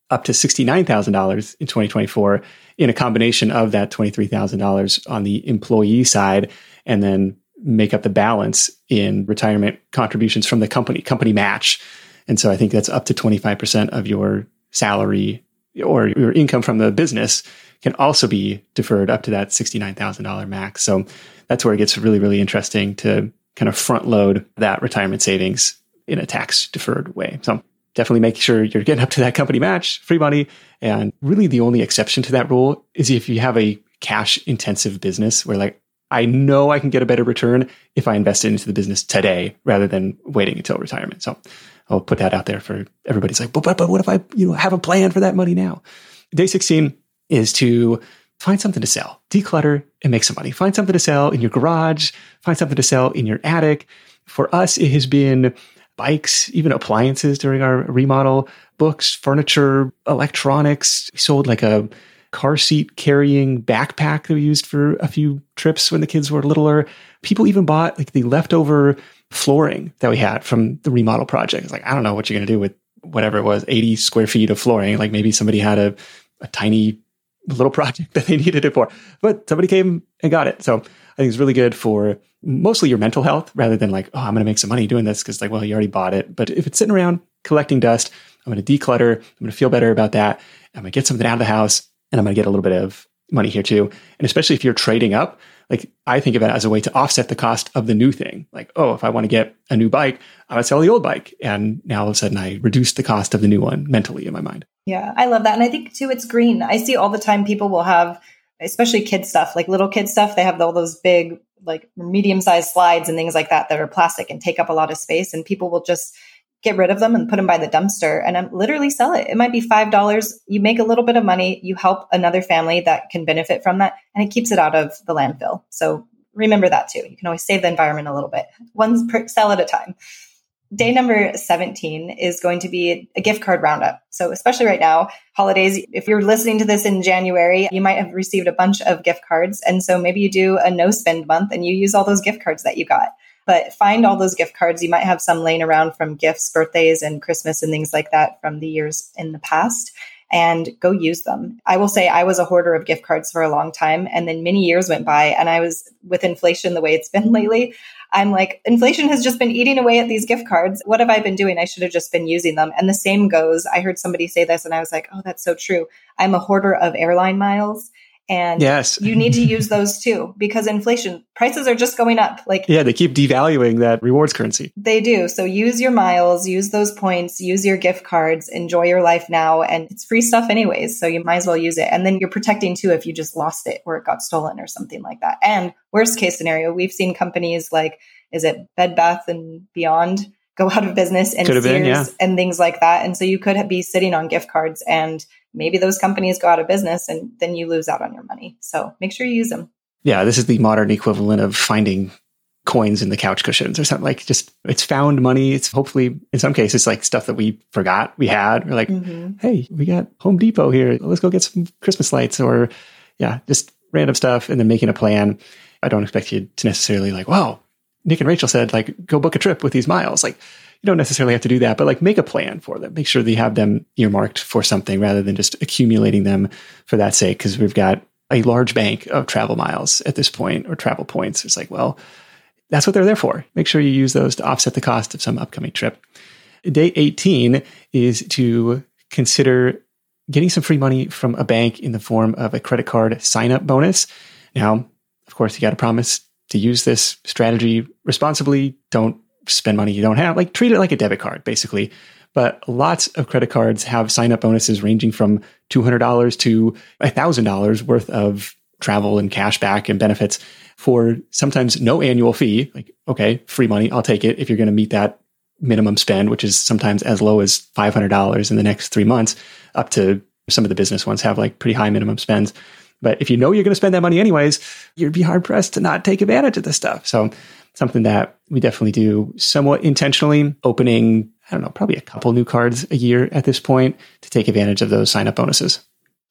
up to sixty-nine thousand dollars in twenty twenty-four in a combination of that twenty-three thousand dollars on the employee side, and then make up the balance in retirement contributions from the company, company match. And so I think that's up to twenty-five percent of your salary or your income from the business can also be deferred up to that sixty-nine thousand dollars max. So that's where it gets really, really interesting to kind of front load that retirement savings in a tax deferred way. So definitely make sure you're getting up to that company match, free money. And really the only exception to that rule is if you have a cash intensive business where like, I know I can get a better return if I invest it into the business today rather than waiting until retirement. So I'll put that out there for everybody's like, but, but, but what if I, you know, have a plan for that money now? Day sixteen is to find something to sell, declutter and make some money. Find something to sell in your garage, find something to sell in your attic. For us, it has been bikes, even appliances during our remodel, books, furniture, electronics. We sold like a car seat carrying backpack that we used for a few trips when the kids were littler. People even bought like the leftover flooring that we had from the remodel project. It's like, I don't know what you're going to do with whatever it was, eighty square feet of flooring. Like maybe somebody had a, a tiny little project that they needed it for, but somebody came and got it. So I think it's really good for mostly your mental health rather than like, oh, I'm going to make some money doing this because like, well, you already bought it. But if it's sitting around collecting dust, I'm going to declutter. I'm going to feel better about that. I'm going to get something out of the house and I'm going to get a little bit of money here too. And especially if you're trading up, like I think of it as a way to offset the cost of the new thing. Like, oh, if I want to get a new bike, I'm going to sell the old bike. And now all of a sudden I reduce the cost of the new one mentally in my mind. Yeah, I love that. And I think too, it's green. I see all the time people will have, especially kid stuff, like little kid stuff. They have all those big, like medium-sized slides and things like that that are plastic and take up a lot of space. And people will just get rid of them and put them by the dumpster and um, literally sell it. It might be five dollars. You make a little bit of money. You help another family that can benefit from that. And it keeps it out of the landfill. So remember that too. You can always save the environment a little bit. One per cell at a time. Day number seventeen is going to be a gift card roundup. So especially right now, holidays, if you're listening to this in January, you might have received a bunch of gift cards. And so maybe you do a no spend month and you use all those gift cards that you got. But find all those gift cards. You might have some laying around from gifts, birthdays, and Christmas and things like that from the years in the past, and go use them. I will say I was a hoarder of gift cards for a long time. And then many years went by and I was, with inflation the way it's been lately, I'm like, inflation has just been eating away at these gift cards. What have I been doing? I should have just been using them. And the same goes. I heard somebody say this and I was like, oh, that's so true. I'm a hoarder of airline miles. And yes, you need to use those too, because inflation prices are just going up. Like, yeah, they keep devaluing that rewards currency. They do. So use your miles, use those points, use your gift cards, enjoy your life now. And it's free stuff anyways. So you might as well use it. And then you're protecting too if you just lost it or it got stolen or something like that. And worst case scenario, we've seen companies like, is it Bed Bath and Beyond go out of business, and Sears been, yeah. and things like that. And so you could be sitting on gift cards and maybe those companies go out of business and then you lose out on your money. So make sure you use them. Yeah, this is the modern equivalent of finding coins in the couch cushions or something. Like just, it's found money. It's hopefully in some cases like stuff that we forgot we had. We're like, mm-hmm. hey, we got Home Depot here. Let's go get some Christmas lights, or yeah, just random stuff, and then making a plan. I don't expect you to necessarily like, wow, Nick and Rachel said, like, go book a trip with these miles. Like, you don't necessarily have to do that, but like make a plan for them. Make sure that you have them earmarked for something rather than just accumulating them for that sake. Because we've got a large bank of travel miles at this point, or travel points. It's like, well, that's what they're there for. Make sure you use those to offset the cost of some upcoming trip. Day eighteen is to consider getting some free money from a bank in the form of a credit card sign-up bonus. Now, of course, you got to promise to use this strategy responsibly. Don't spend money you don't have. Like, treat it like a debit card, basically. But lots of credit cards have sign-up bonuses ranging from two hundred dollars to one thousand dollars worth of travel and cash back and benefits for sometimes no annual fee. Like, okay, free money, I'll take it if you're going to meet that minimum spend, which is sometimes as low as five hundred dollars in the next three months, up to some of the business ones have like pretty high minimum spends. But if you know you're going to spend that money anyways, you'd be hard pressed to not take advantage of this stuff. So something that we definitely do somewhat intentionally, opening, I don't know, probably a couple new cards a year at this point to take advantage of those sign-up bonuses.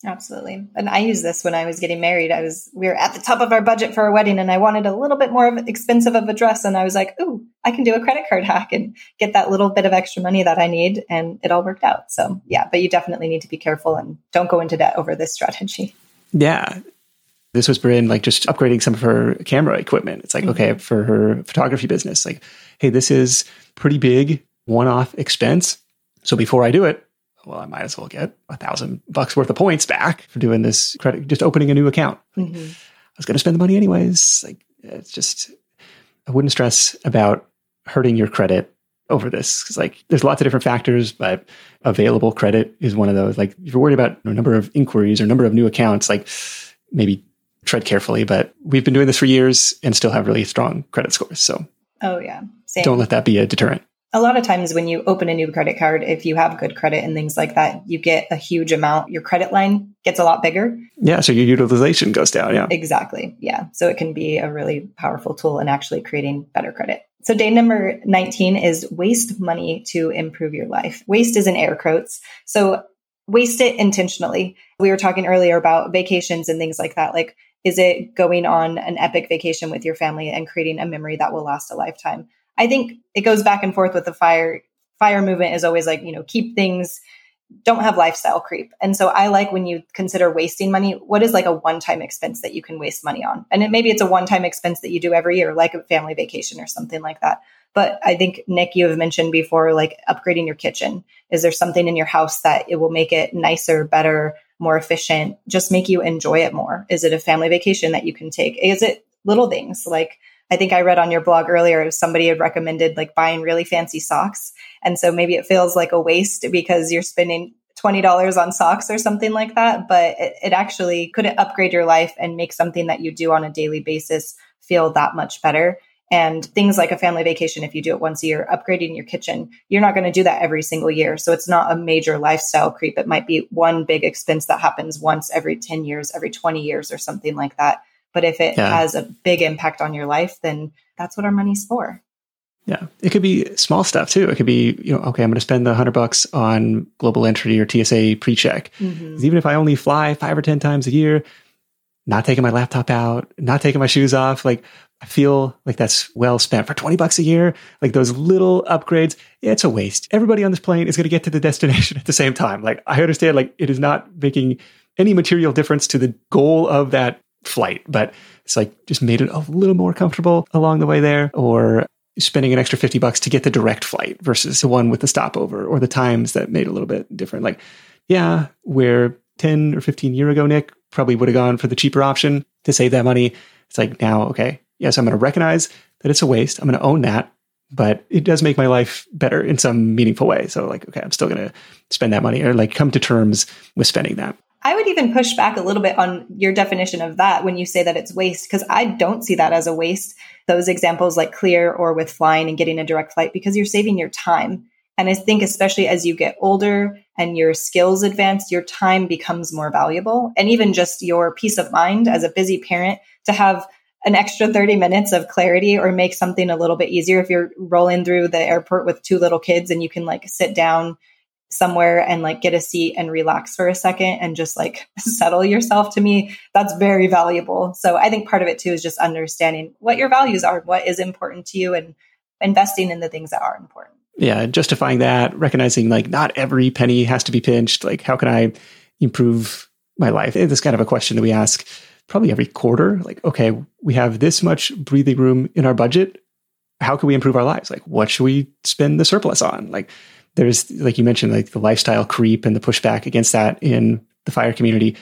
Absolutely. And I used this when I was getting married. I was, we were at the top of our budget for our wedding and I wanted a little bit more of expensive of a dress. And I was like, ooh, I can do a credit card hack and get that little bit of extra money that I need. And it all worked out. So yeah, but you definitely need to be careful and don't go into debt over this strategy. Yeah. This was Bryn, like just upgrading some of her camera equipment. It's like, mm-hmm. okay, for her photography business, like, hey, this is pretty big one-off expense. So before I do it, well, I might as well get a thousand bucks worth of points back for doing this credit, just opening a new account. Mm-hmm. I was going to spend the money anyways. Like, it's just, I wouldn't stress about hurting your credit over this. Cause like, there's lots of different factors, but available credit is one of those. Like, if you're worried about a number of inquiries or number of new accounts, like maybe tread carefully, but we've been doing this for years and still have really strong credit scores. So, oh yeah, same. Don't let that be a deterrent. A lot of times when you open a new credit card, if you have good credit and things like that, you get a huge amount. Your credit line gets a lot bigger. Yeah. So your utilization goes down. Yeah. Exactly. Yeah. So it can be a really powerful tool in actually creating better credit. So day number nineteen is waste money to improve your life. Waste is in air quotes. So waste it intentionally. We were talking earlier about vacations and things like that. Like, is it going on an epic vacation with your family and creating a memory that will last a lifetime? I think it goes back and forth with the FIRE. FIRE movement is always like, you know, keep things, don't have lifestyle creep. And so I like when you consider wasting money, what is like a one-time expense that you can waste money on? And it, maybe it's a one-time expense that you do every year, like a family vacation or something like that. But I think, Nick, you have mentioned before, like upgrading your kitchen. Is there something in your house that it will make it nicer, better, more efficient, just make you enjoy it more? Is it a family vacation that you can take? Is it little things like, I think I read on your blog earlier, somebody had recommended like buying really fancy socks. And so maybe it feels like a waste because you're spending twenty dollars on socks or something like that. But it, it actually could upgrade your life and make something that you do on a daily basis feel that much better. And things like a family vacation, if you do it once a year, upgrading your kitchen, you're not going to do that every single year. So it's not a major lifestyle creep. It might be one big expense that happens once every ten years, every twenty years or something like that. But if it yeah. has a big impact on your life, then that's what our money's for. Yeah. It could be small stuff too. It could be, you know, okay, I'm going to spend the hundred bucks on global entry or T S A pre-check. Mm-hmm. Even if I only fly five or ten times a year, not taking my laptop out, not taking my shoes off, like I feel like that's well spent for twenty bucks a year. Like those little upgrades, it's a waste. Everybody on this plane is going to get to the destination at the same time. Like I understand, like it is not making any material difference to the goal of that flight, but it's like just made it a little more comfortable along the way there, or spending an extra fifty bucks to get the direct flight versus the one with the stopover, or the times that made it a little bit different. Like, yeah, where ten or fifteen year ago, Nick probably would have gone for the cheaper option to save that money. It's like now, okay, yes, I'm going to recognize that it's a waste. I'm going to own that, but it does make my life better in some meaningful way. So like, okay, I'm still going to spend that money, or like come to terms with spending that. I would even push back a little bit on your definition of that when you say that it's waste, because I don't see that as a waste. Those examples like Clear or with flying and getting a direct flight, because you're saving your time. And I think especially as you get older and your skills advance, your time becomes more valuable. And even just your peace of mind as a busy parent to have an extra thirty minutes of clarity or make something a little bit easier. If you're rolling through the airport with two little kids and you can like sit down somewhere and like get a seat and relax for a second and just like settle yourself, to me, that's very valuable. So I think part of it too is just understanding what your values are, what is important to you, and investing in the things that are important. Yeah. Justifying that, recognizing like not every penny has to be pinched. Like, how can I improve my life? It's kind of a question that we ask probably every quarter. Like, okay, we have this much breathing room in our budget. How can we improve our lives? Like, what should we spend the surplus on? Like, there's, like you mentioned, like the lifestyle creep and the pushback against that in the FIRE community.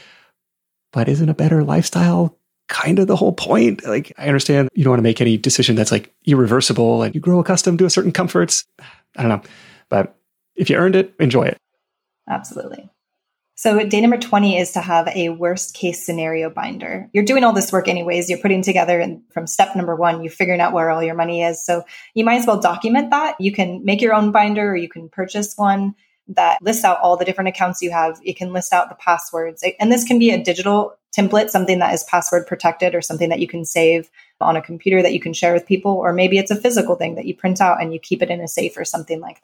But isn't a better lifestyle kind of the whole point? Like, I understand you don't want to make any decision that's like irreversible and you grow accustomed to a certain comforts. I don't know. But if you earned it, enjoy it. Absolutely. So day number twenty is to have a worst case scenario binder. You're doing all this work anyways. You're putting together, and from step number one, you're figuring out where all your money is. So you might as well document that. You can make your own binder, or you can purchase one that lists out all the different accounts you have. You can list out the passwords. And this can be a digital template, something that is password protected, or something that you can save on a computer that you can share with people. Or maybe it's a physical thing that you print out and you keep it in a safe or something like that.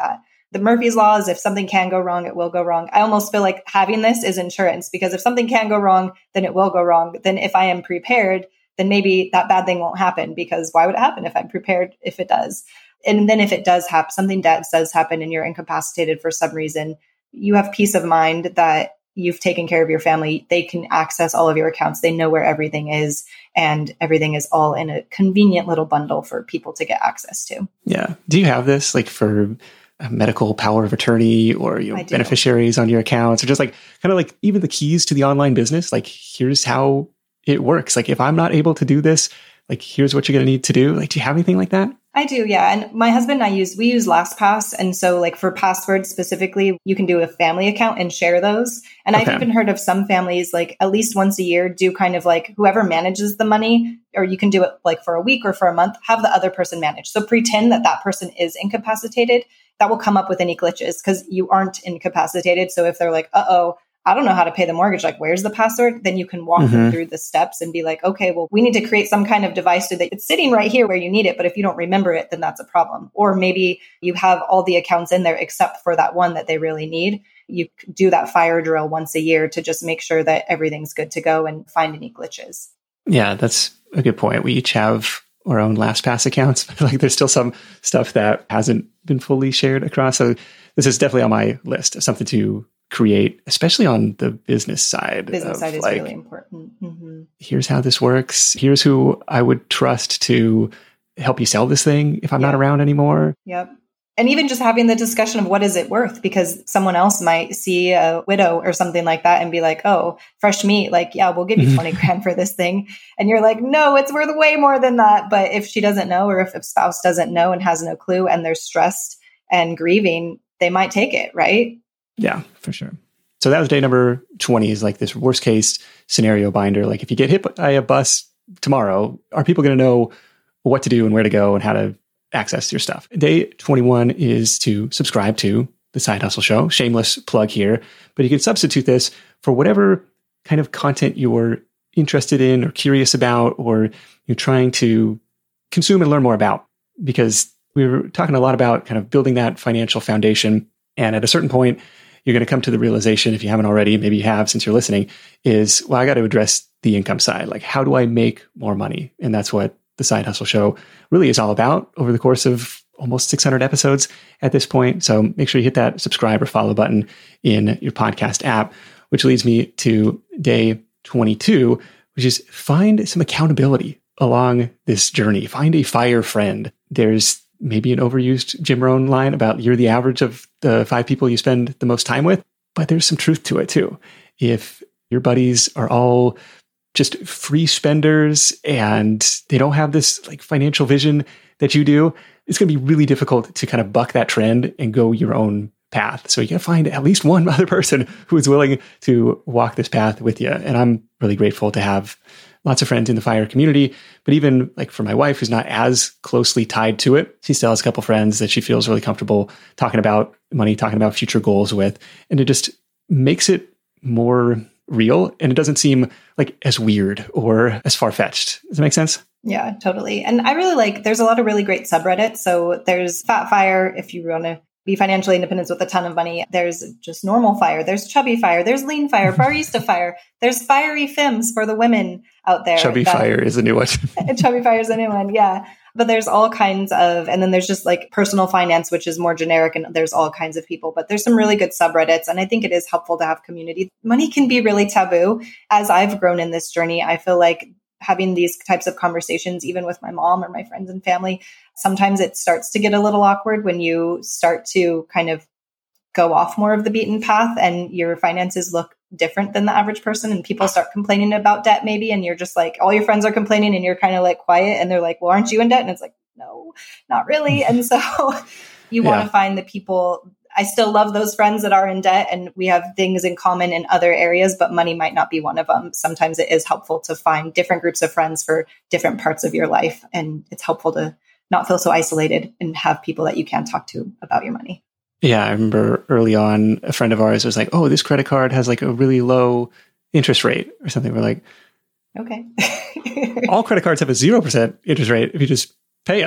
The Murphy's Law is if something can go wrong, it will go wrong. I almost feel like having this is insurance, because if something can go wrong, then it will go wrong. Then if I am prepared, then maybe that bad thing won't happen, because why would it happen if I'm prepared if it does? And then if it does happen, something that does happen and you're incapacitated for some reason, you have peace of mind that you've taken care of your family. They can access all of your accounts. They know where everything is, and everything is all in a convenient little bundle for people to get access to. Yeah. Do you have this like for a medical power of attorney, or you know, beneficiaries on your accounts, or just like kind of like even the keys to the online business? Like, here's how it works. Like, if I'm not able to do this, like, here's what you're going to need to do. Like, do you have anything like that? I do, yeah. And my husband and I use, we use LastPass. And so like for passwords specifically, you can do a family account and share those. And okay. I've even heard of some families, like at least once a year, do kind of like whoever manages the money, or you can do it like for a week or for a month, have the other person manage. So pretend that that person is incapacitated. That will come up with any glitches because you aren't incapacitated. So if they're like, uh-oh, I don't know how to pay the mortgage, like, where's the password? Then you can walk mm-hmm. them through the steps and be like, okay, well, we need to create some kind of device so that it's sitting right here where you need it. But if you don't remember it, then that's a problem. Or maybe you have all the accounts in there except for that one that they really need. You do that fire drill once a year to just make sure that everything's good to go and find any glitches. Yeah, that's a good point. We each have our own LastPass accounts, but like there's still some stuff that hasn't been fully shared across. So this is definitely on my list of something to create, especially on the business side. Business of, side is like, really important. Mm-hmm. Here's how this works. Here's who I would trust to help you sell this thing if I'm yep. not around anymore. Yep. And even just having the discussion of what is it worth, because someone else might see a widow or something like that and be like, oh, fresh meat, like, yeah, we'll give you twenty grand for this thing. And you're like, no, it's worth way more than that. But if she doesn't know, or if a spouse doesn't know and has no clue and they're stressed and grieving, they might take it, right? Yeah, for sure. So that was day number twenty, is like this worst case scenario binder. Like if you get hit by a bus tomorrow, are people going to know what to do and where to go and how to access your stuff? Day twenty-one is to subscribe to the Side Hustle Show. Shameless plug here, but you can substitute this for whatever kind of content you're interested in or curious about, or you're trying to consume and learn more about, because we were talking a lot about kind of building that financial foundation. And at a certain point, you're going to come to the realization, if you haven't already, maybe you have since you're listening, is, well, I got to address the income side. Like, how do I make more money? And that's what the Side Hustle Show really is all about over the course of almost six hundred episodes at this point. So make sure you hit that subscribe or follow button in your podcast app, which leads me to day twenty-two, which is find some accountability along this journey. Find a fire friend. There's maybe an overused Jim Rohn line about you're the average of the five people you spend the most time with, but there's some truth to it too. If your buddies are all just free spenders and they don't have this like financial vision that you do, it's going to be really difficult to kind of buck that trend and go your own path. So you got to find at least one other person who is willing to walk this path with you. And I'm really grateful to have lots of friends in the FIRE community, but even like for my wife, who's not as closely tied to it, she still has a couple friends that she feels really comfortable talking about money, talking about future goals with. And it just makes it more real, and it doesn't seem like as weird or as far-fetched. Does that make sense? Yeah, totally. And I really like, there's a lot of really great subreddits. So there's Fat Fire, if you want to be financially independent with a ton of money. There's just normal fire. There's chubby fire. There's lean fire, barista fire. There's fiery femmes for the women out there. Chubby that, fire is a new one. Chubby fire is a new one. Yeah. But there's all kinds of, and then there's just like personal finance, which is more generic, and there's all kinds of people, but there's some really good subreddits. And I think it is helpful to have community. Money can be really taboo. As I've grown in this journey, I feel like having these types of conversations, even with my mom or my friends and family, sometimes it starts to get a little awkward when you start to kind of go off more of the beaten path and your finances look different than the average person, and people start complaining about debt maybe, and you're just like, all your friends are complaining and you're kind of like quiet, and they're like, well, aren't you in debt? And it's like, no, not really. And so you yeah. want to find the people. I still love those friends that are in debt, and we have things in common in other areas, but money might not be one of them. Sometimes it is helpful to find different groups of friends for different parts of your life. And it's helpful to not feel so isolated and have people that you can talk to about your money. Yeah. I remember early on, a friend of ours was like, oh, this credit card has like a really low interest rate or something. We're like, okay. all credit cards have a zero percent interest rate if you just pay them.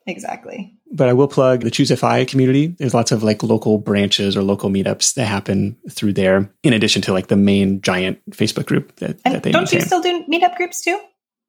Exactly. But I will plug the Choose F I community. There's lots of like local branches or local meetups that happen through there, in addition to like the main giant Facebook group that, and that they don't maintain. You still do meetup groups too?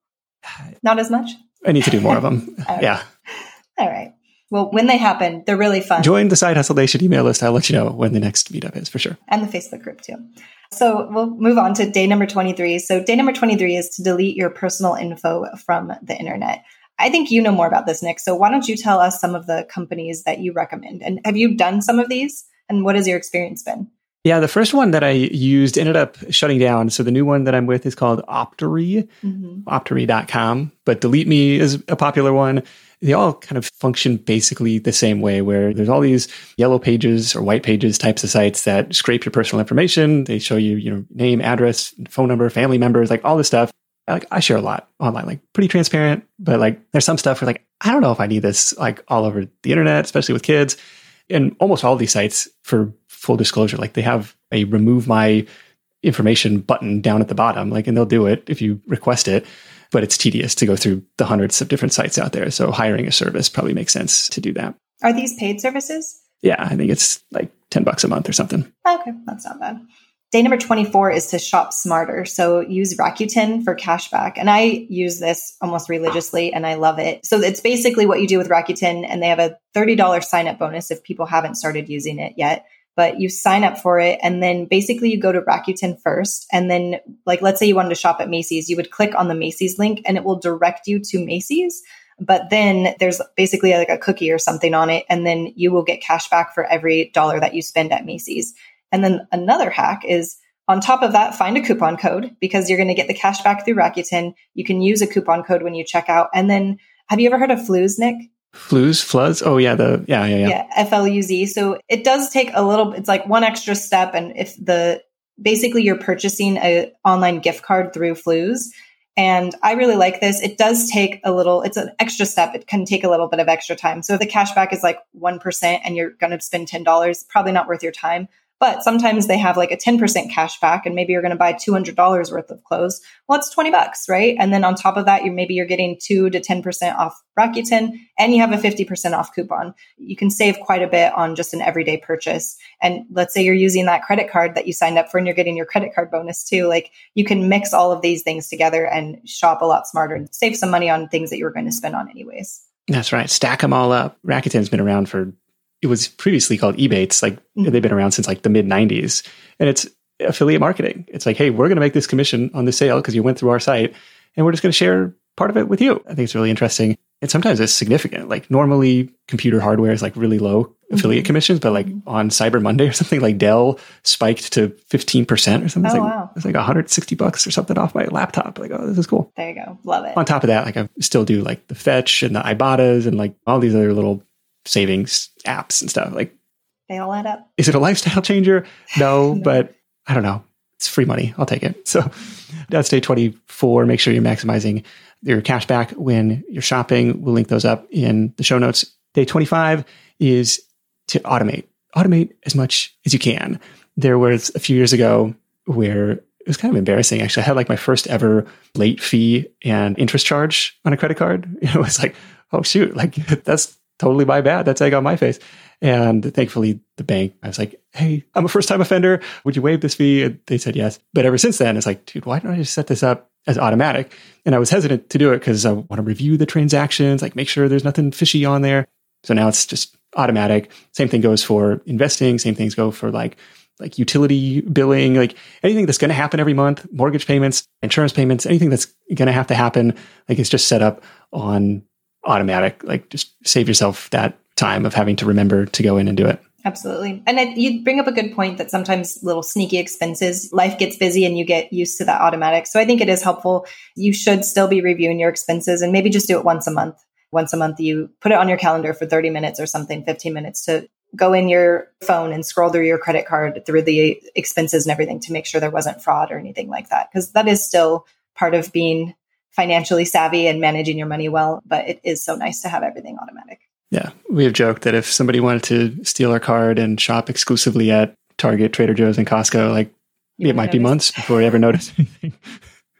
Not as much? I need to do more of them. All yeah. All right. Well, when they happen, they're really fun. Join the Side Hustle Nation email list. I'll let you know when the next meetup is for sure. And the Facebook group too. So we'll move on to day number twenty-three. So day number twenty-three is to delete your personal info from the internet. I think you know more about this, Nick. So why don't you tell us some of the companies that you recommend? And have you done some of these? And what has your experience been? Yeah, the first one that I used ended up shutting down. So the new one that I'm with is called Optory, mm-hmm. optory dot com. But Delete Me is a popular one. They all kind of function basically the same way, where there's all these yellow pages or white pages types of sites that scrape your personal information. They show you, you know, name, address, phone number, family members, like all this stuff. Like I share a lot online, like pretty transparent, but like there's some stuff where like, I don't know if I need this like all over the internet, especially with kids. And almost all of these sites, for full disclosure, like they have a remove my information button down at the bottom, like, and they'll do it if you request it, but it's tedious to go through the hundreds of different sites out there. So hiring a service probably makes sense to do that. Are these paid services? Yeah, I think it's like ten bucks a month or something. Okay, that's not bad. Day number twenty-four is to shop smarter. So use Rakuten for cashback. And I use this almost religiously and I love it. So it's basically what you do with Rakuten, and they have a thirty dollars sign up bonus if people haven't started using it yet. But you sign up for it and then basically you go to Rakuten first. And then like, let's say you wanted to shop at Macy's, you would click on the Macy's link and it will direct you to Macy's. But then there's basically like a cookie or something on it. And then you will get cash back for every dollar that you spend at Macy's. And then another hack is on top of that, find a coupon code because you're going to get the cash back through Rakuten. You can use a coupon code when you check out. And then have you ever heard of Fluz, Nick? Fluz, Fluz? Oh yeah, the yeah, yeah, yeah. Yeah, F L U Z. So it does take a little, it's like one extra step. And if the, basically you're purchasing a online gift card through Fluz. And I really like this. It does take a little, it's an extra step. It can take a little bit of extra time. So if the cash back is like one percent and you're going to spend ten dollars, probably not worth your time. But sometimes they have like a ten percent cash back and maybe you're going to buy two hundred dollars worth of clothes. Well, it's twenty bucks, right? And then on top of that, you maybe you're getting two to ten percent off Rakuten and you have a fifty percent off coupon. You can save quite a bit on just an everyday purchase. And let's say you're using that credit card that you signed up for and you're getting your credit card bonus too. Like you can mix all of these things together and shop a lot smarter and save some money on things that you were going to spend on anyways. That's right. Stack them all up. Rakuten's been around for, it was previously called Ebates. Like mm-hmm. they've been around since like the mid nineties, and it's affiliate marketing. It's like, hey, we're going to make this commission on the sale because you went through our site and we're just going to share part of it with you. I think it's really interesting. And sometimes it's significant. Like normally computer hardware is like really low affiliate mm-hmm. commissions, but like on Cyber Monday or something, like Dell spiked to fifteen percent or something. Oh, it's like, wow. It's like one hundred sixty bucks or something off my laptop. Like, oh, this is cool. There you go. Love it. On top of that, like I still do like the Fetch and the Ibotta's and like all these other little savings apps and stuff. Like, they all add up. Is it a lifestyle changer? No, no, but I don't know. It's free money. I'll take it. So that's day twenty-four. Make sure you're maximizing your cash back when you're shopping. We'll link those up in the show notes. Day twenty-five is to automate. Automate as much as you can. There was a few years ago where it was kind of embarrassing. Actually, I had like my first ever late fee and interest charge on a credit card. It was like, oh shoot, like that's totally my bad. That's egg on my face. And thankfully, the bank, I was like, hey, I'm a first-time offender. Would you waive this fee? And they said yes. But ever since then, it's like, dude, why don't I just set this up as automatic? And I was hesitant to do it because I want to review the transactions, like make sure there's nothing fishy on there. So now it's just automatic. Same thing goes for investing. Same things go for like like utility billing, like anything that's going to happen every month, mortgage payments, insurance payments, anything that's going to have to happen. Like it's just set up on automatic. Like just save yourself that time of having to remember to go in and do it. Absolutely. And it, you bring up a good point that sometimes little sneaky expenses, life gets busy and you get used to that automatic. So I think it is helpful. You should still be reviewing your expenses and maybe just do it once a month. Once a month, you put it on your calendar for thirty minutes or something, fifteen minutes to go in your phone and scroll through your credit card through the expenses and everything to make sure there wasn't fraud or anything like that. Because that is still part of being financially savvy and managing your money well. But it is so nice to have everything automatic. Yeah, we have joked that if somebody wanted to steal our card and shop exclusively at Target, Trader Joe's, and Costco, like you it might notice. Be months before we ever notice anything.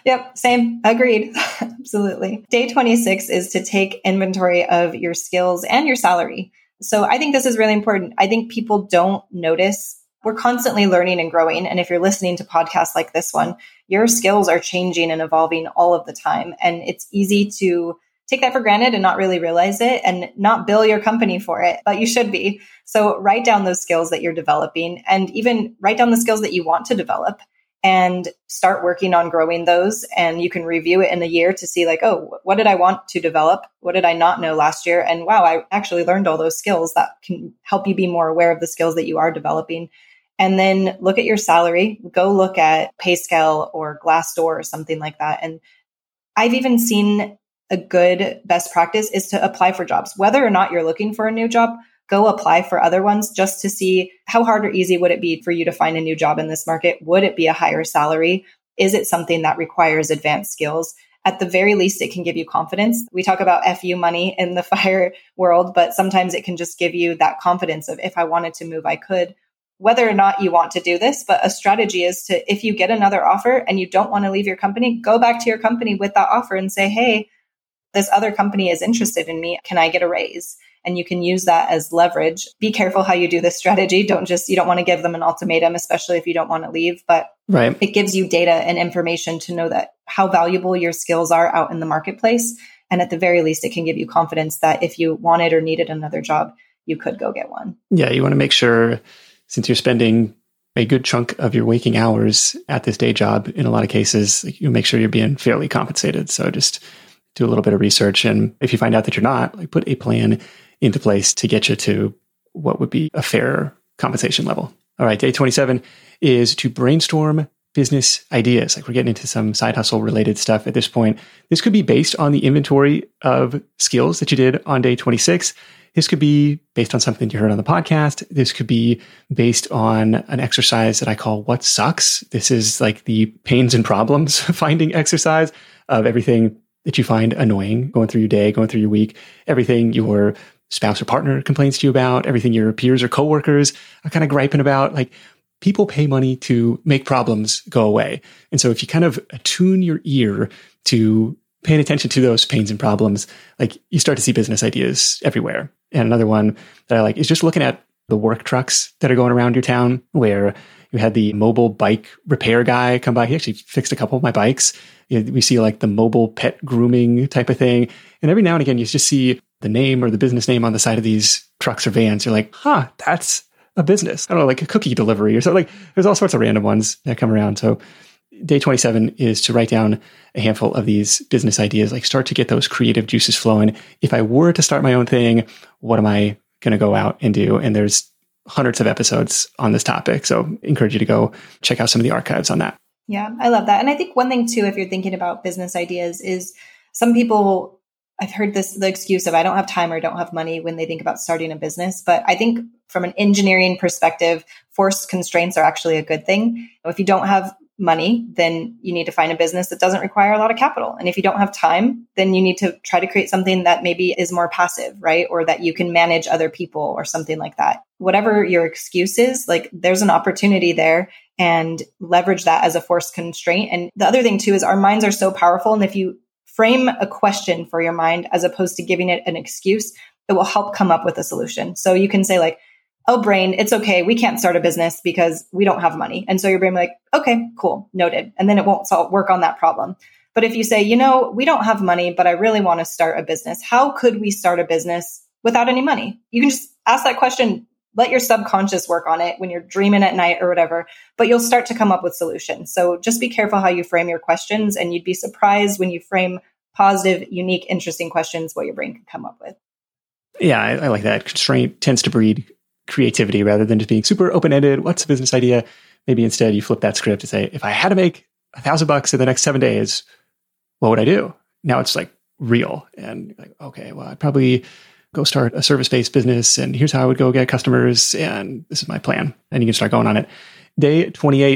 Yep, same. Agreed. Absolutely. Day twenty-six is to take inventory of your skills and your salary. So I think this is really important. I think people don't notice. We're constantly learning and growing. And if you're listening to podcasts like this one, your skills are changing and evolving all of the time. And it's easy to take that for granted and not really realize it and not bill your company for it, but you should be. So write down those skills that you're developing and even write down the skills that you want to develop and start working on growing those. And you can review it in a year to see like, oh, what did I want to develop? What did I not know last year? And wow, I actually learned all those skills that can help you be more aware of the skills that you are developing. And then look at your salary, go look at PayScale or Glassdoor or something like that. And I've even seen a good best practice is to apply for jobs. Whether or not you're looking for a new job, go apply for other ones just to see how hard or easy would it be for you to find a new job in this market? Would it be a higher salary? Is it something that requires advanced skills? At the very least, it can give you confidence. We talk about F U money in the FIRE world, but sometimes it can just give you that confidence of if I wanted to move, I could. Whether or not you want to do this, but a strategy is to, if you get another offer and you don't want to leave your company, go back to your company with that offer and say, hey, this other company is interested in me. Can I get a raise? And you can use that as leverage. Be careful how you do this strategy. Don't just, you don't want to give them an ultimatum, especially if you don't want to leave, but right. It gives you data and information to know that how valuable your skills are out in the marketplace. And at the very least, it can give you confidence that if you wanted or needed another job, you could go get one. Yeah. You want to make sure, since you're spending a good chunk of your waking hours at this day job, in a lot of cases, you make sure you're being fairly compensated. So just do a little bit of research. And if you find out that you're not, like put a plan into place to get you to what would be a fair compensation level. All right. Day twenty-seven is to brainstorm business ideas. Like we're getting into some side hustle related stuff at this point. This could be based on the inventory of skills that you did on day twenty-six. This could be based on something you heard on the podcast. This could be based on an exercise that I call What Sucks. This is like the pains and problems finding exercise of everything that you find annoying going through your day, going through your week, everything your spouse or partner complains to you about, everything your peers or coworkers are kind of griping about. Like people pay money to make problems go away. And so if you kind of attune your ear to paying attention to those pains and problems, like you start to see business ideas everywhere. And another one that I like is just looking at the work trucks that are going around your town, where you had the mobile bike repair guy come by. He actually fixed a couple of my bikes. We see like the mobile pet grooming type of thing. And every now and again, you just see the name or the business name on the side of these trucks or vans. You're like, huh, that's a business. I don't know, like a cookie delivery or something. Like there's all sorts of random ones that come around. So day twenty-seven is to write down a handful of these business ideas, like start to get those creative juices flowing. If I were to start my own thing, what am I going to go out and do? And there's hundreds of episodes on this topic. So I encourage you to go check out some of the archives on that. Yeah, I love that. And I think one thing too, if you're thinking about business ideas, is some people, I've heard this, the excuse of I don't have time or don't have money when they think about starting a business. But I think from an engineering perspective, forced constraints are actually a good thing. If you don't have money, then you need to find a business that doesn't require a lot of capital. And if you don't have time, then you need to try to create something that maybe is more passive, right? Or that you can manage other people or something like that. Whatever your excuse is, like there's an opportunity there, and leverage that as a forced constraint. And the other thing too is our minds are so powerful. And if you frame a question for your mind as opposed to giving it an excuse, it will help come up with a solution. So you can say like, oh, brain, it's okay. We can't start a business because we don't have money. And so your brain will be like, okay, cool, noted. And then it won't solve, work on that problem. But if you say, you know, we don't have money, but I really want to start a business. How could we start a business without any money? You can just ask that question. Let your subconscious work on it when you're dreaming at night or whatever, but you'll start to come up with solutions. So just be careful how you frame your questions, and you'd be surprised when you frame positive, unique, interesting questions, what your brain can come up with. Yeah, I, I like that. Constraint tends to breed creativity rather than just being super open-ended. What's a business idea? Maybe instead you flip that script to say, if I had to make a thousand bucks in the next seven days, what would I do? Now it's like real. And like, okay, well, I'd probably go start a service-based business, and here's how I would go get customers, and this is my plan. And you can start going on it. Day twenty-eight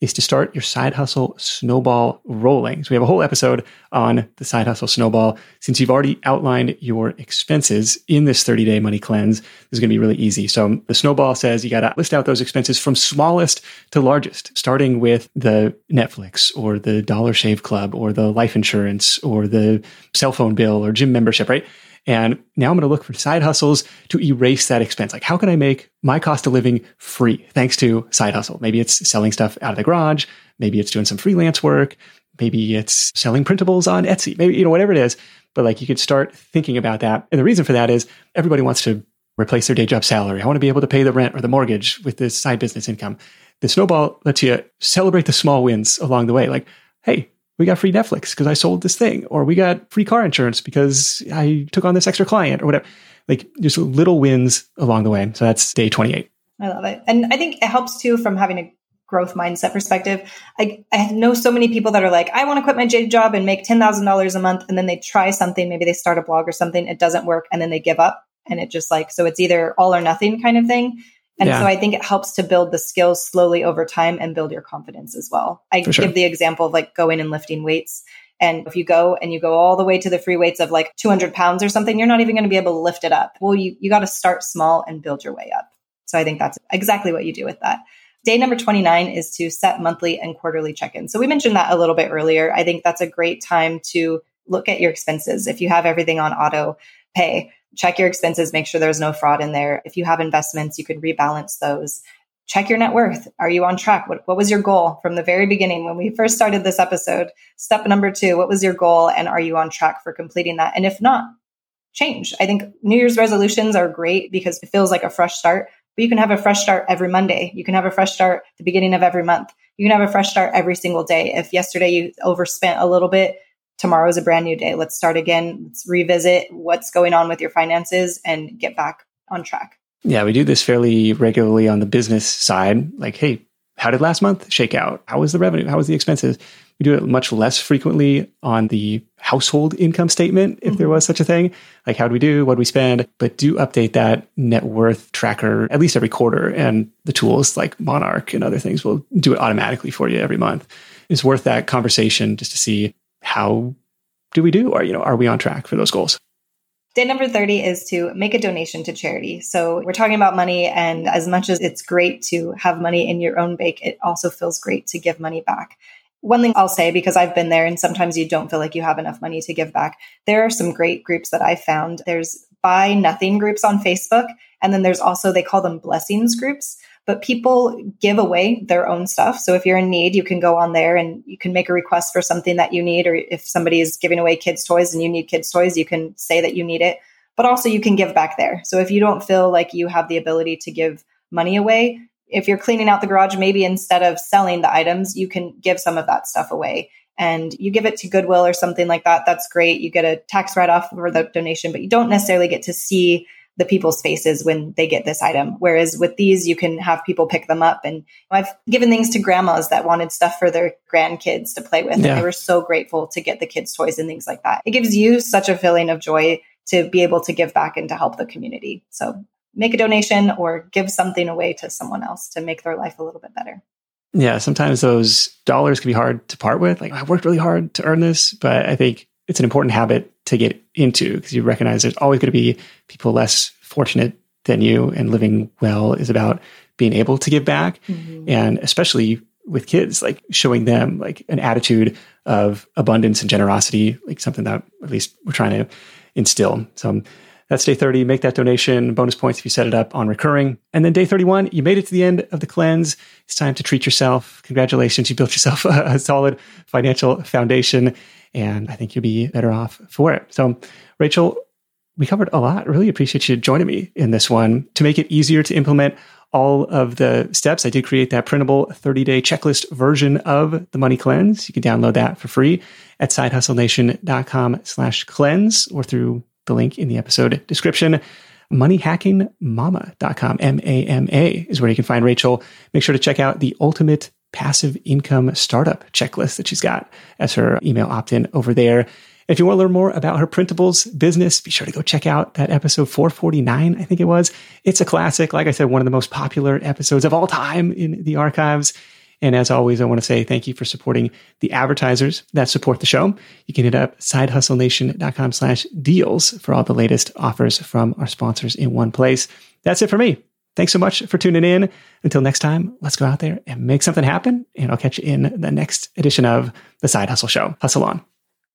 is to start your side hustle snowball rolling. So we have a whole episode on the side hustle snowball. Since you've already outlined your expenses in this thirty-day money cleanse, this is going to be really easy. So the snowball says you got to list out those expenses from smallest to largest, starting with the Netflix or the Dollar Shave Club or the life insurance or the cell phone bill or gym membership, right? And now I'm going to look for side hustles to erase that expense. Like, how can I make my cost of living free thanks to side hustle? Maybe it's selling stuff out of the garage. Maybe it's doing some freelance work. Maybe it's selling printables on Etsy. Maybe, you know, whatever it is. But like, you could start thinking about that. And the reason for that is everybody wants to replace their day job salary. I want to be able to pay the rent or the mortgage with this side business income. The snowball lets you celebrate the small wins along the way. Like, hey, we got free Netflix because I sold this thing, or we got free car insurance because I took on this extra client or whatever. Like, just little wins along the way. So that's day twenty-eight. I love it. And I think it helps too from having a growth mindset perspective. I, I know so many people that are like, I want to quit my day job and make ten thousand dollars a month. And then they try something, maybe they start a blog or something, it doesn't work. And then they give up. And it just like, so it's either all or nothing kind of thing. And yeah. so I think it helps to build the skills slowly over time and build your confidence as well. I sure. give the example of like going and lifting weights. And if you go and you go all the way to the free weights of like two hundred pounds or something, you're not even going to be able to lift it up. Well, you, you got to start small and build your way up. So I think that's exactly what you do with that. Day number twenty-nine is to set monthly and quarterly check-ins. So we mentioned that a little bit earlier. I think that's a great time to look at your expenses. If you have everything on auto pay, check your expenses, make sure there's no fraud in there. If you have investments, you can rebalance those. Check your net worth. Are you on track? What, what was your goal from the very beginning when we first started this episode? Step number two, what was your goal? And are you on track for completing that? And if not, change. I think New Year's resolutions are great because it feels like a fresh start, but you can have a fresh start every Monday. You can have a fresh start at the beginning of every month. You can have a fresh start every single day. If yesterday you overspent a little bit, tomorrow is a brand new day. Let's start again. Let's revisit what's going on with your finances and get back on track. Yeah, we do this fairly regularly on the business side. Like, hey, how did last month shake out? How was the revenue? How was the expenses? We do it much less frequently on the household income statement, if mm-hmm. there was such a thing. Like, how do we do? What do we spend? But do update that net worth tracker at least every quarter. And the tools like Monarch and other things will do it automatically for you every month. It's worth that conversation just to see how do we do? Or, you know, are we on track for those goals? Day number thirty is to make a donation to charity. So we're talking about money, and as much as it's great to have money in your own bank, it also feels great to give money back. One thing I'll say, because I've been there and sometimes you don't feel like you have enough money to give back, there are some great groups that I found. There's Buy Nothing groups on Facebook, and then there's also, they call them blessings groups, but people give away their own stuff. So if you're in need, you can go on there and you can make a request for something that you need. Or if somebody is giving away kids' toys and you need kids' toys, you can say that you need it, but also you can give back there. So if you don't feel like you have the ability to give money away, if you're cleaning out the garage, maybe instead of selling the items, you can give some of that stuff away and you give it to Goodwill or something like that. That's great. You get a tax write-off for the donation, but you don't necessarily get to see the people's faces when they get this item. Whereas with these, you can have people pick them up. And I've given things to grandmas that wanted stuff for their grandkids to play with. Yeah. And they were so grateful to get the kids' toys and things like that. It gives you such a feeling of joy to be able to give back and to help the community. So make a donation or give something away to someone else to make their life a little bit better. Yeah, sometimes those dollars can be hard to part with. Like, I worked really hard to earn this, but I think it's an important habit to get into because you recognize there's always going to be people less fortunate than you, and living well is about being able to give back. Mm-hmm. And especially with kids, like showing them like an attitude of abundance and generosity, like something that at least we're trying to instill. So that's day thirty. Make that donation. Bonus points if you set it up on recurring. And then day thirty-one, you made it to the end of the cleanse. It's time to treat yourself. Congratulations. You built yourself a, a solid financial foundation, and I think you'll be better off for it. So, Rachel, we covered a lot. Really appreciate you joining me in this one. To make it easier to implement all of the steps, I did create that printable thirty-day checklist version of the Money Cleanse. You can download that for free at sidehustlenation.com slash cleanse or through the link in the episode description. money hacking mama dot com, M A M A, is where you can find Rachel. Make sure to check out the ultimate passive income startup checklist that she's got as her email opt-in over there. If you want to learn more about her printables business, be sure to go check out that episode four forty-nine, I think it was. It's a classic. Like I said, one of the most popular episodes of all time in the archives. And as always, I want to say thank you for supporting the advertisers that support the show. You can hit up sidehustlenation.com slash deals for all the latest offers from our sponsors in one place. That's it for me. Thanks so much for tuning in. Until next time, let's go out there and make something happen. And I'll catch you in the next edition of The Side Hustle Show. Hustle on.